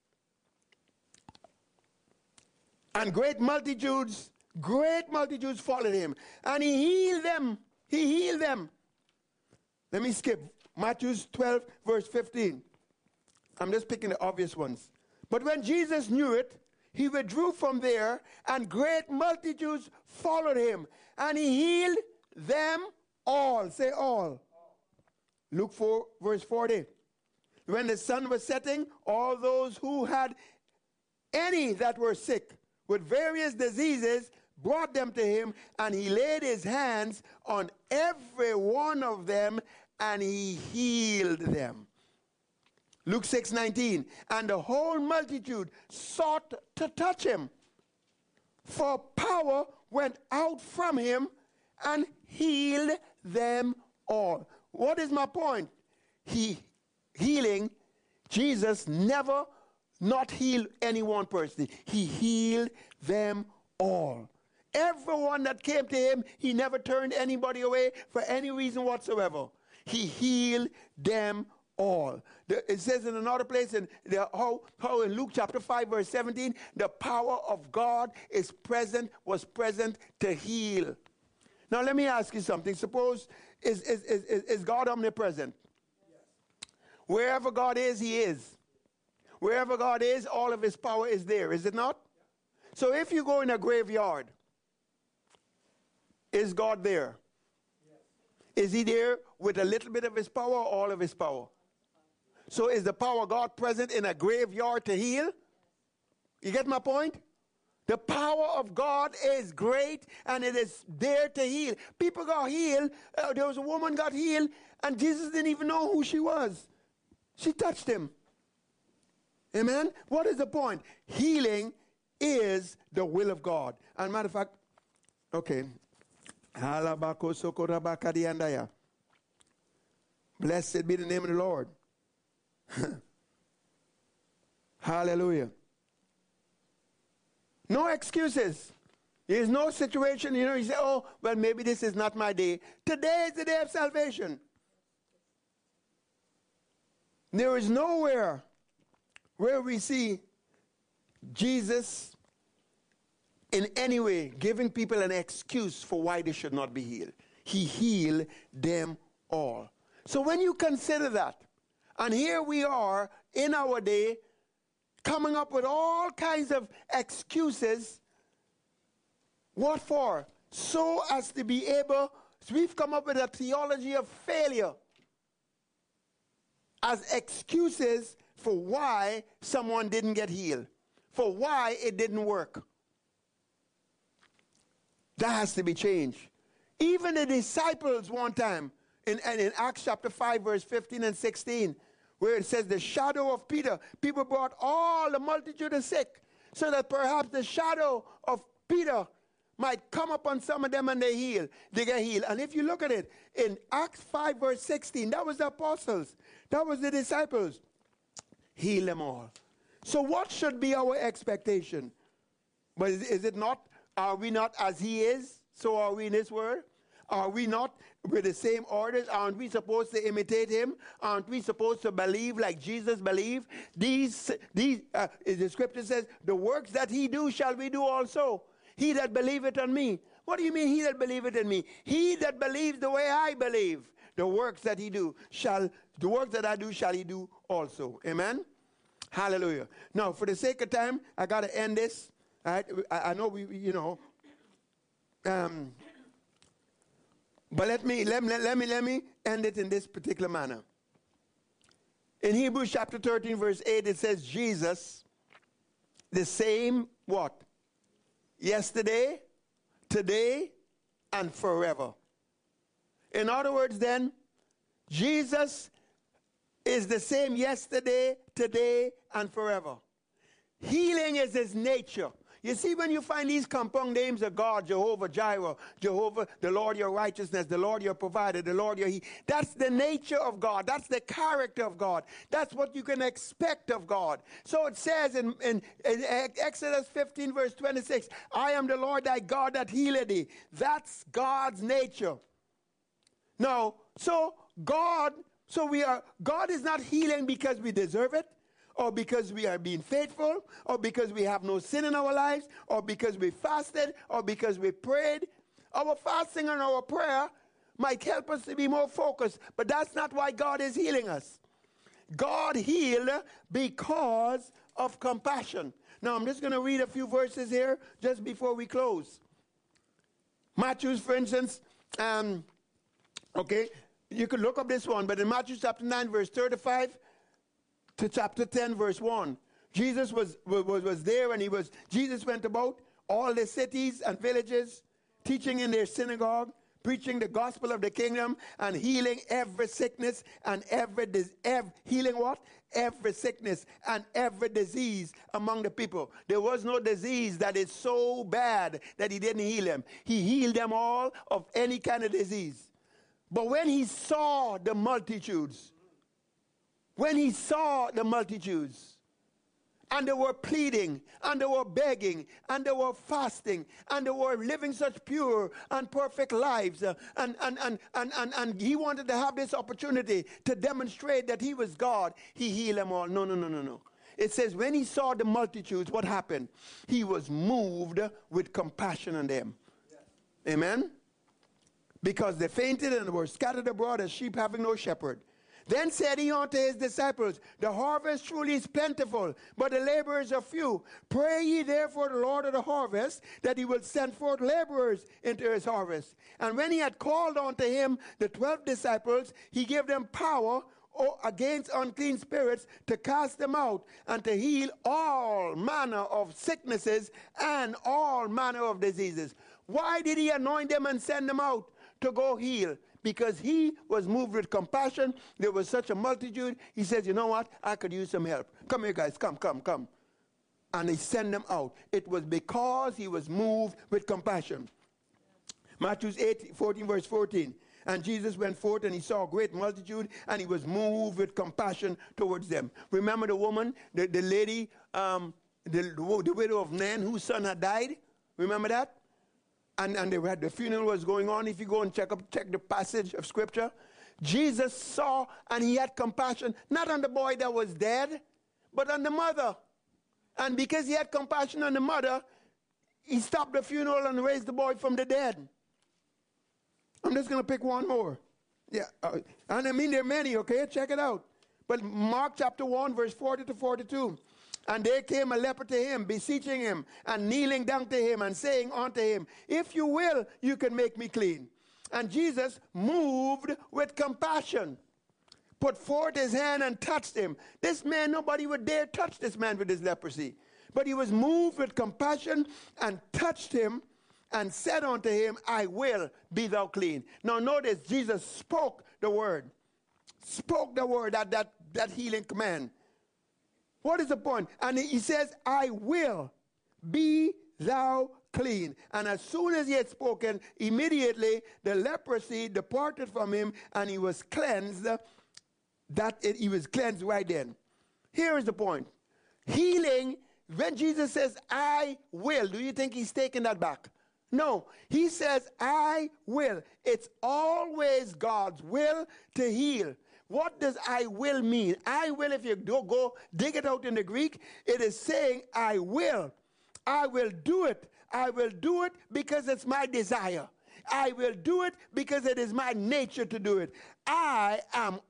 And great multitudes, great multitudes followed him, and he healed them. He healed them. Let me skip. Matthew twelve, verse fifteen. I'm just picking the obvious ones. But when Jesus knew it, he withdrew from there, and great multitudes followed him, and he healed them all. Say all. Luke four, verse forty. When the sun was setting, all those who had any that were sick with various diseases brought them to him, and he laid his hands on every one of them, and he healed them. Luke six nineteen. And the whole multitude sought to touch him, for power went out from him and healed them all. What is my point? He healing, Jesus never not healed any one person. He healed them all. Everyone that came to him, he never turned anybody away for any reason whatsoever. He healed them all. The, it says in another place, in the, how, how in Luke chapter five, verse seventeen, the power of God is present, was present to heal. Now let me ask you something. Suppose, is, is, is, is God omnipresent? Yes. Wherever God is, he is. Wherever God is, all of his power is there, is it not? Yeah. So if you go in a graveyard, is God there? Yes. Is he there with a little bit of his power or all of his power? So is the power of God present in a graveyard to heal? You get my point? The power of God is great, and it is there to heal. People got healed. Uh, there was a woman got healed, and Jesus didn't even know who she was. She touched him. Amen? What is the point? Healing is the will of God. And matter of fact, okay. Blessed be the name of the Lord. Hallelujah. No excuses. There's no situation, you know, you say, oh, well, maybe this is not my day. Today is the day of salvation. There is nowhere where we see Jesus in any way giving people an excuse for why they should not be healed. He healed them all. So when you consider that, and here we are in our day coming up with all kinds of excuses, what for? So as to be able, so we've come up with a theology of failure as excuses for why someone didn't get healed, for why it didn't work. That has to be changed. Even the disciples one time, in, in Acts chapter five, verse fifteen and sixteen, where it says the shadow of Peter, people brought all the multitude of sick, so that perhaps the shadow of Peter might come upon some of them and they heal. They get healed. And if you look at it, in Acts five, verse sixteen, that was the apostles. That was the disciples. Heal them all. So what should be our expectation? But is, is it not, are we not as he is, so are we in this world? Are we not with the same orders? Aren't we supposed to imitate him? Aren't we supposed to believe like Jesus believed? These, these, uh, the scripture says, the works that he do shall we do also. He that believeth on me. What do you mean, he that believeth in me? He that believes the way I believe, the works that he do shall, the works that I do shall he do also. Amen? Hallelujah. Now, for the sake of time, I got to end this. I, I know we, you know, um, but let me, let me, let me, let me end it in this particular manner. In Hebrews chapter thirteen, verse eight, it says, Jesus, the same, what? Yesterday, today, and forever. In other words, then, Jesus is the same yesterday, today, and forever. Healing is his nature. You see, when you find these compound names of God, Jehovah Jireh, Jehovah, the Lord your righteousness, the Lord your provider, the Lord your he, that's the nature of God. That's the character of God. That's what you can expect of God. So it says in, in, in Exodus fifteen, verse twenty-six, I am the Lord thy God that healeth thee. That's God's nature. Now, so God, so we are, God is not healing because we deserve it, or because we are being faithful, or because we have no sin in our lives, or because we fasted, or because we prayed. Our fasting and our prayer might help us to be more focused. But that's not why God is healing us. God healed because of compassion. Now, I'm just going to read a few verses here just before we close. Matthew, for instance, um, okay, you could look up this one, but in Matthew chapter nine, verse thirty-five to chapter ten, verse one, Jesus was, was, was there, and he was, Jesus went about all the cities and villages, teaching in their synagogue, preaching the gospel of the kingdom, and healing every sickness and every, every healing what? Every sickness and every disease among the people. There was no disease that is so bad that he didn't heal them. He healed them all of any kind of disease. But when he saw the multitudes, when he saw the multitudes, and they were pleading, and they were begging, and they were fasting, and they were living such pure and perfect lives. Uh, and, and, and, and, and, and he wanted to have this opportunity to demonstrate that he was God. He healed them all. No, no, no, no, no. It says when he saw the multitudes, what happened? He was moved with compassion on them. Yes. Amen? Because they fainted and were scattered abroad as sheep having no shepherd. Then said he unto his disciples, the harvest truly is plentiful, but the laborers are few. Pray ye therefore the Lord of the harvest, that he will send forth laborers into his harvest. And when he had called unto him the twelve disciples, he gave them power against unclean spirits to cast them out, and to heal all manner of sicknesses and all manner of diseases. Why did he anoint them and send them out? To go heal. Because he was moved with compassion. There was such a multitude. He says, you know what? I could use some help. Come here, guys. Come, come, come. And he sent them out. It was because he was moved with compassion. Matthew eight, fourteen, verse fourteen. And Jesus went forth, and he saw a great multitude, and he was moved with compassion towards them. Remember the woman, the, the lady, um, the, the widow of Nain, whose son had died? Remember that? And, and they had, the funeral was going on. If you go and check up, check the passage of Scripture, Jesus saw and he had compassion, not on the boy that was dead, but on the mother. And because he had compassion on the mother, he stopped the funeral and raised the boy from the dead. I'm just going to pick one more. Yeah, uh, and I mean there are many, okay? Check it out. But Mark chapter one, verse forty to forty-two. And there came a leper to him, beseeching him, and kneeling down to him, and saying unto him, if you will, you can make me clean. And Jesus, moved with compassion, put forth his hand and touched him. This man, nobody would dare touch this man with his leprosy. But he was moved with compassion and touched him and said unto him, I will, be thou clean. Now notice, Jesus spoke the word. Spoke the word, that, that, that healing command. What is the point? And he says, I will, be thou clean. And as soon as he had spoken, immediately the leprosy departed from him, and he was cleansed. That it, he was cleansed right then. Here is the point. Healing, when Jesus says, I will, do you think he's taking that back? No. He says, I will. It's always God's will to heal. What does I will mean? I will, if you do go dig it out in the Greek, it is saying, I will. I will do it. I will do it because it's my desire. I will do it because it is my nature to do it. I am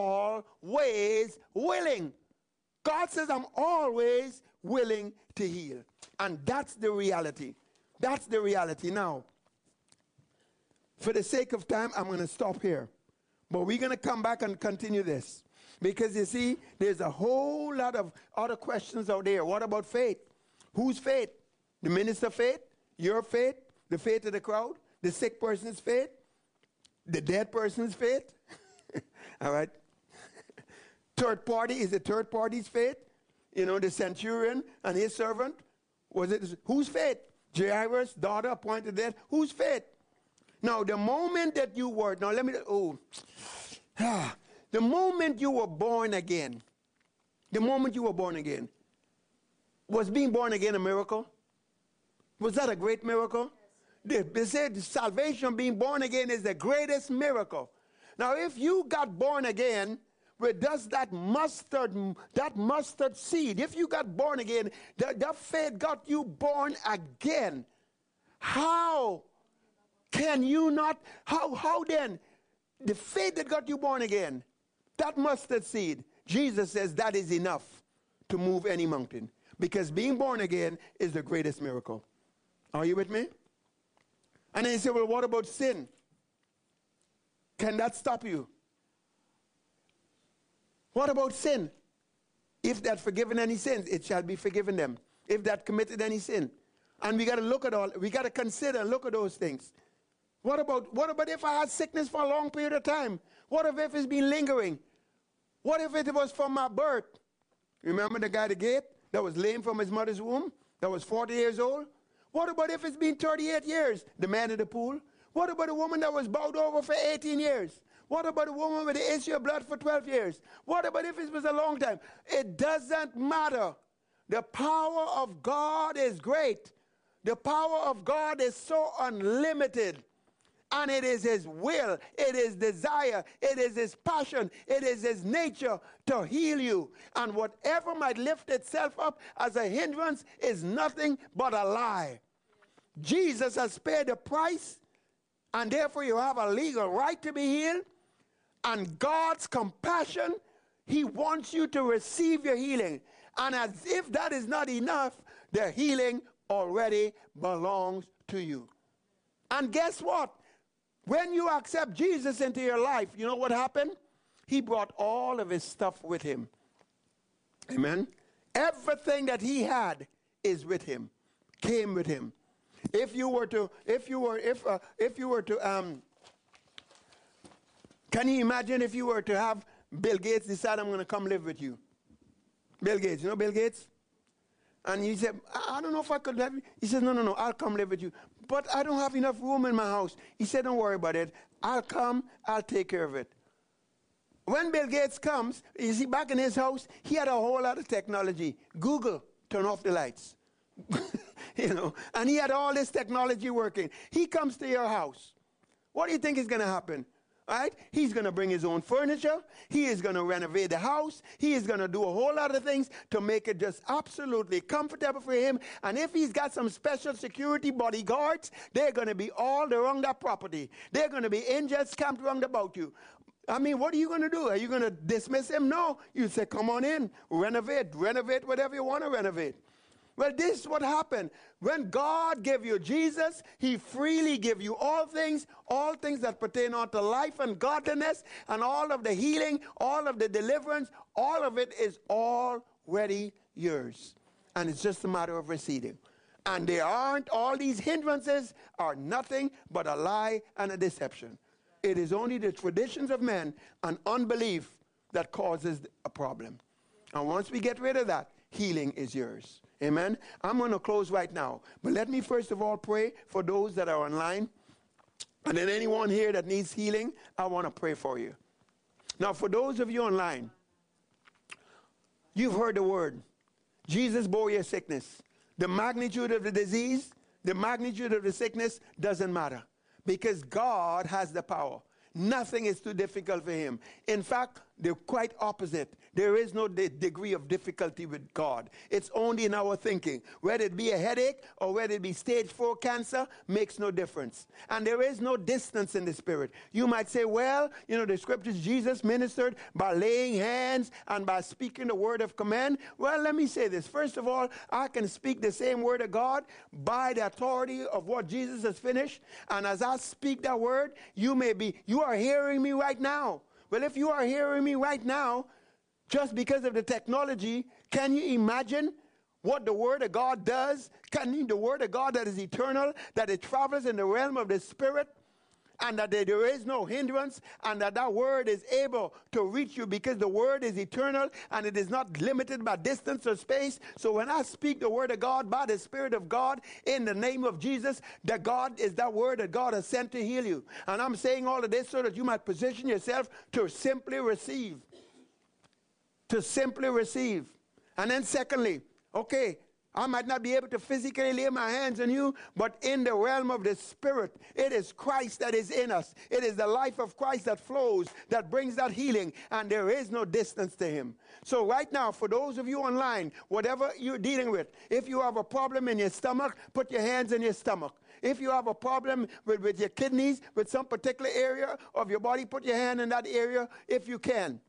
always willing. God says I'm always willing to heal. And that's the reality. That's the reality. Now, for the sake of time, I'm going to stop here. But we're going to come back and continue this. Because you see, there's a whole lot of other questions out there. What about faith? Whose faith? The minister's faith? Your faith? The faith of the crowd? The sick person's faith? The dead person's faith? All right? Third party, is the third party's faith? You know, the centurion and his servant? Was it whose faith? Jairus' daughter appointed dead? Whose faith? Now, the moment that you were, now let me, oh, ah, the moment you were born again, the moment you were born again, was being born again a miracle? Was that a great miracle? They, they said salvation, being born again, is the greatest miracle. Now, if you got born again, where does that mustard, that mustard seed, if you got born again, that, that faith got you born again, how Can you not? How, how then? The faith that got you born again, that mustard seed, Jesus says that is enough to move any mountain. Because being born again is the greatest miracle. Are you with me? And then you say, well, what about sin? Can that stop you? What about sin? If that forgiven any sins, it shall be forgiven them. If that committed any sin. And we got to look at all, we got to consider and look at those things. What about, what about if I had sickness for a long period of time? What if, if it's been lingering? What if it was from my birth? Remember the guy at the gate that was lame from his mother's womb? That was forty years old? What about if it's been thirty-eight years? The man at the pool? What about a woman that was bowed over for eighteen years? What about a woman with the issue of blood for twelve years? What about if it was a long time? It doesn't matter. The power of God is great. The power of God is so unlimited. And it is his will, it is desire, it is his passion, it is his nature to heal you. And whatever might lift itself up as a hindrance is nothing but a lie. Jesus has paid the price, and therefore you have a legal right to be healed. And God's compassion, he wants you to receive your healing. And as if that is not enough, the healing already belongs to you. And guess what? When you accept Jesus into your life, you know what happened? He brought all of his stuff with him. Amen? Everything that he had is with him, came with him. If you were to, if you were, if, uh, if you were to, um, can you imagine if you were to have Bill Gates decide, I'm going to come live with you? Bill Gates, you know Bill Gates? And he said, I don't know if I could have you. He said, no, no, no, I'll come live with you. But I don't have enough room in my house. He said, don't worry about it. I'll come, I'll take care of it. When Bill Gates comes, you see, back in his house, he had a whole lot of technology. Google, turn off the lights. You know, and he had all this technology working. He comes to your house. What do you think is going to happen? Right? He's going to bring his own furniture. He is going to renovate the house. He is going to do a whole lot of things to make it just absolutely comfortable for him. And if he's got some special security bodyguards, they're going to be all around that property. They're going to be angels camped around about you. I mean, what are you going to do? Are you going to dismiss him? No. You say, come on in, renovate, renovate whatever you want to renovate. Well, this is what happened. When God gave you Jesus, he freely gave you all things, all things that pertain unto life and godliness, and all of the healing, all of the deliverance, all of it is already yours. And it's just a matter of receiving. And there aren't, all these hindrances are nothing but a lie and a deception. It is only the traditions of men and unbelief that causes a problem. And once we get rid of that, healing is yours. Amen. I'm going to close right now. But let me first of all pray for those that are online. And then anyone here that needs healing, I want to pray for you. Now, for those of you online, you've heard the word. Jesus bore your sickness. The magnitude of the disease, the magnitude of the sickness doesn't matter. Because God has the power. Nothing is too difficult for him. In fact, they're quite opposite. There is no de- degree of difficulty with God. It's only in our thinking. Whether it be a headache or whether it be stage four cancer, makes no difference. And there is no distance in the spirit. You might say, well, you know, the scriptures, Jesus ministered by laying hands and by speaking the word of command. Well, let me say this. First of all, I can speak the same word of God by the authority of what Jesus has finished. And as I speak that word, you may be, you are hearing me right now. Well, if you are hearing me right now, just because of the technology, can you imagine what the Word of God does? Can you, the Word of God that is eternal, that it travels in the realm of the Spirit, and that there, there is no hindrance, and that that Word is able to reach you because the Word is eternal, and it is not limited by distance or space. So when I speak the Word of God by the Spirit of God in the name of Jesus, that God is that Word that God has sent to heal you. And I'm saying all of this so that you might position yourself to simply receive. To simply receive. And then secondly, okay, I might not be able to physically lay my hands on you, but in the realm of the Spirit, it is Christ that is in us. It is the life of Christ that flows, that brings that healing, and there is no distance to him. So right now, for those of you online, whatever you're dealing with, if you have a problem in your stomach, put your hands in your stomach. If you have a problem with, with your kidneys, with some particular area of your body, put your hand in that area if you can.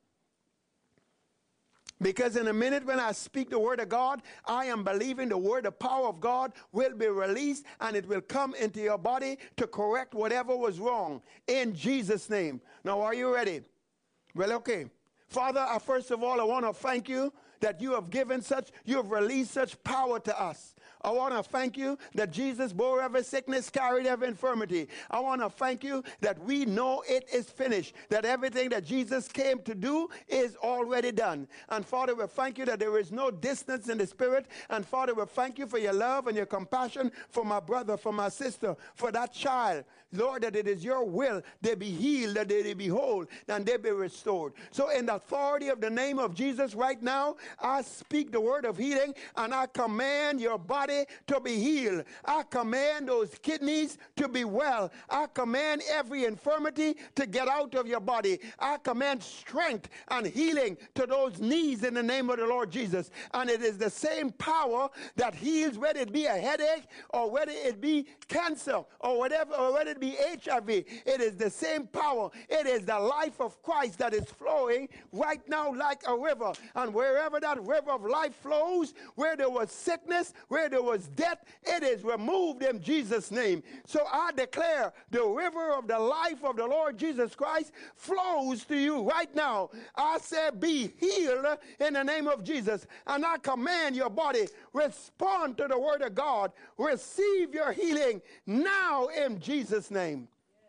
Because in a minute when I speak the word of God, I am believing the word, the power of God will be released and it will come into your body to correct whatever was wrong in Jesus' name. Now, are you ready? Well, okay. Father, I, first of all, I want to thank you that you have given such, you have released such power to us. I want to thank you that Jesus bore every sickness, carried every infirmity. I want to thank you that we know it is finished, that everything that Jesus came to do is already done. And Father, we thank you that there is no distance in the Spirit. And Father, we thank you for your love and your compassion for my brother, for my sister, for that child. Lord, that it is your will they be healed, that they be whole, and they be restored. So in the authority of the name of Jesus right now, I speak the word of healing, and I command your body to be healed. I command those kidneys to be well. I command every infirmity to get out of your body. I command strength and healing to those knees in the name of the Lord Jesus. And it is the same power that heals, whether it be a headache or whether it be cancer or whatever, or whether it be H I V. It is the same power. It is the life of Christ that is flowing right now like a river. And wherever that river of life flows, where there was sickness, where there was death, it is removed in Jesus' name. So I declare the river of the life of the Lord Jesus Christ flows to you right now. I say be healed in the name of Jesus. And I command your body, respond to the word of God. Receive your healing now in Jesus' name.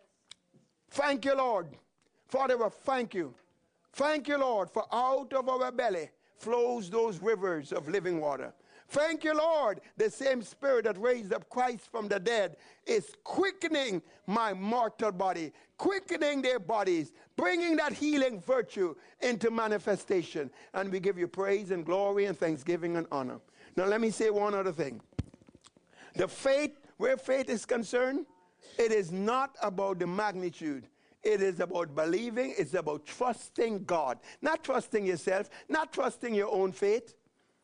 Thank you, Lord. Father, we thank you. Thank you, Lord, for out of our belly flows those rivers of living water. Thank you, Lord. The same Spirit that raised up Christ from the dead is quickening my mortal body, quickening their bodies, bringing that healing virtue into manifestation. And we give you praise and glory and thanksgiving and honor. Now, let me say one other thing. The faith, where faith is concerned, it is not about the magnitude. It is about believing. It's about trusting God. Not trusting yourself, not trusting your own faith.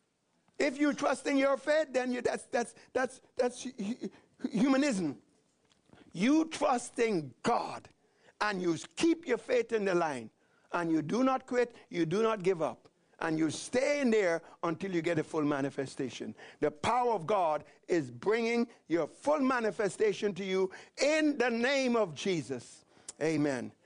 If you trust in your faith, then you, that's, that's, that's, that's humanism. You trust in God, and you keep your faith in the line, and you do not quit, you do not give up, and you stay in there until you get a full manifestation. The power of God is bringing your full manifestation to you in the name of Jesus. Amen.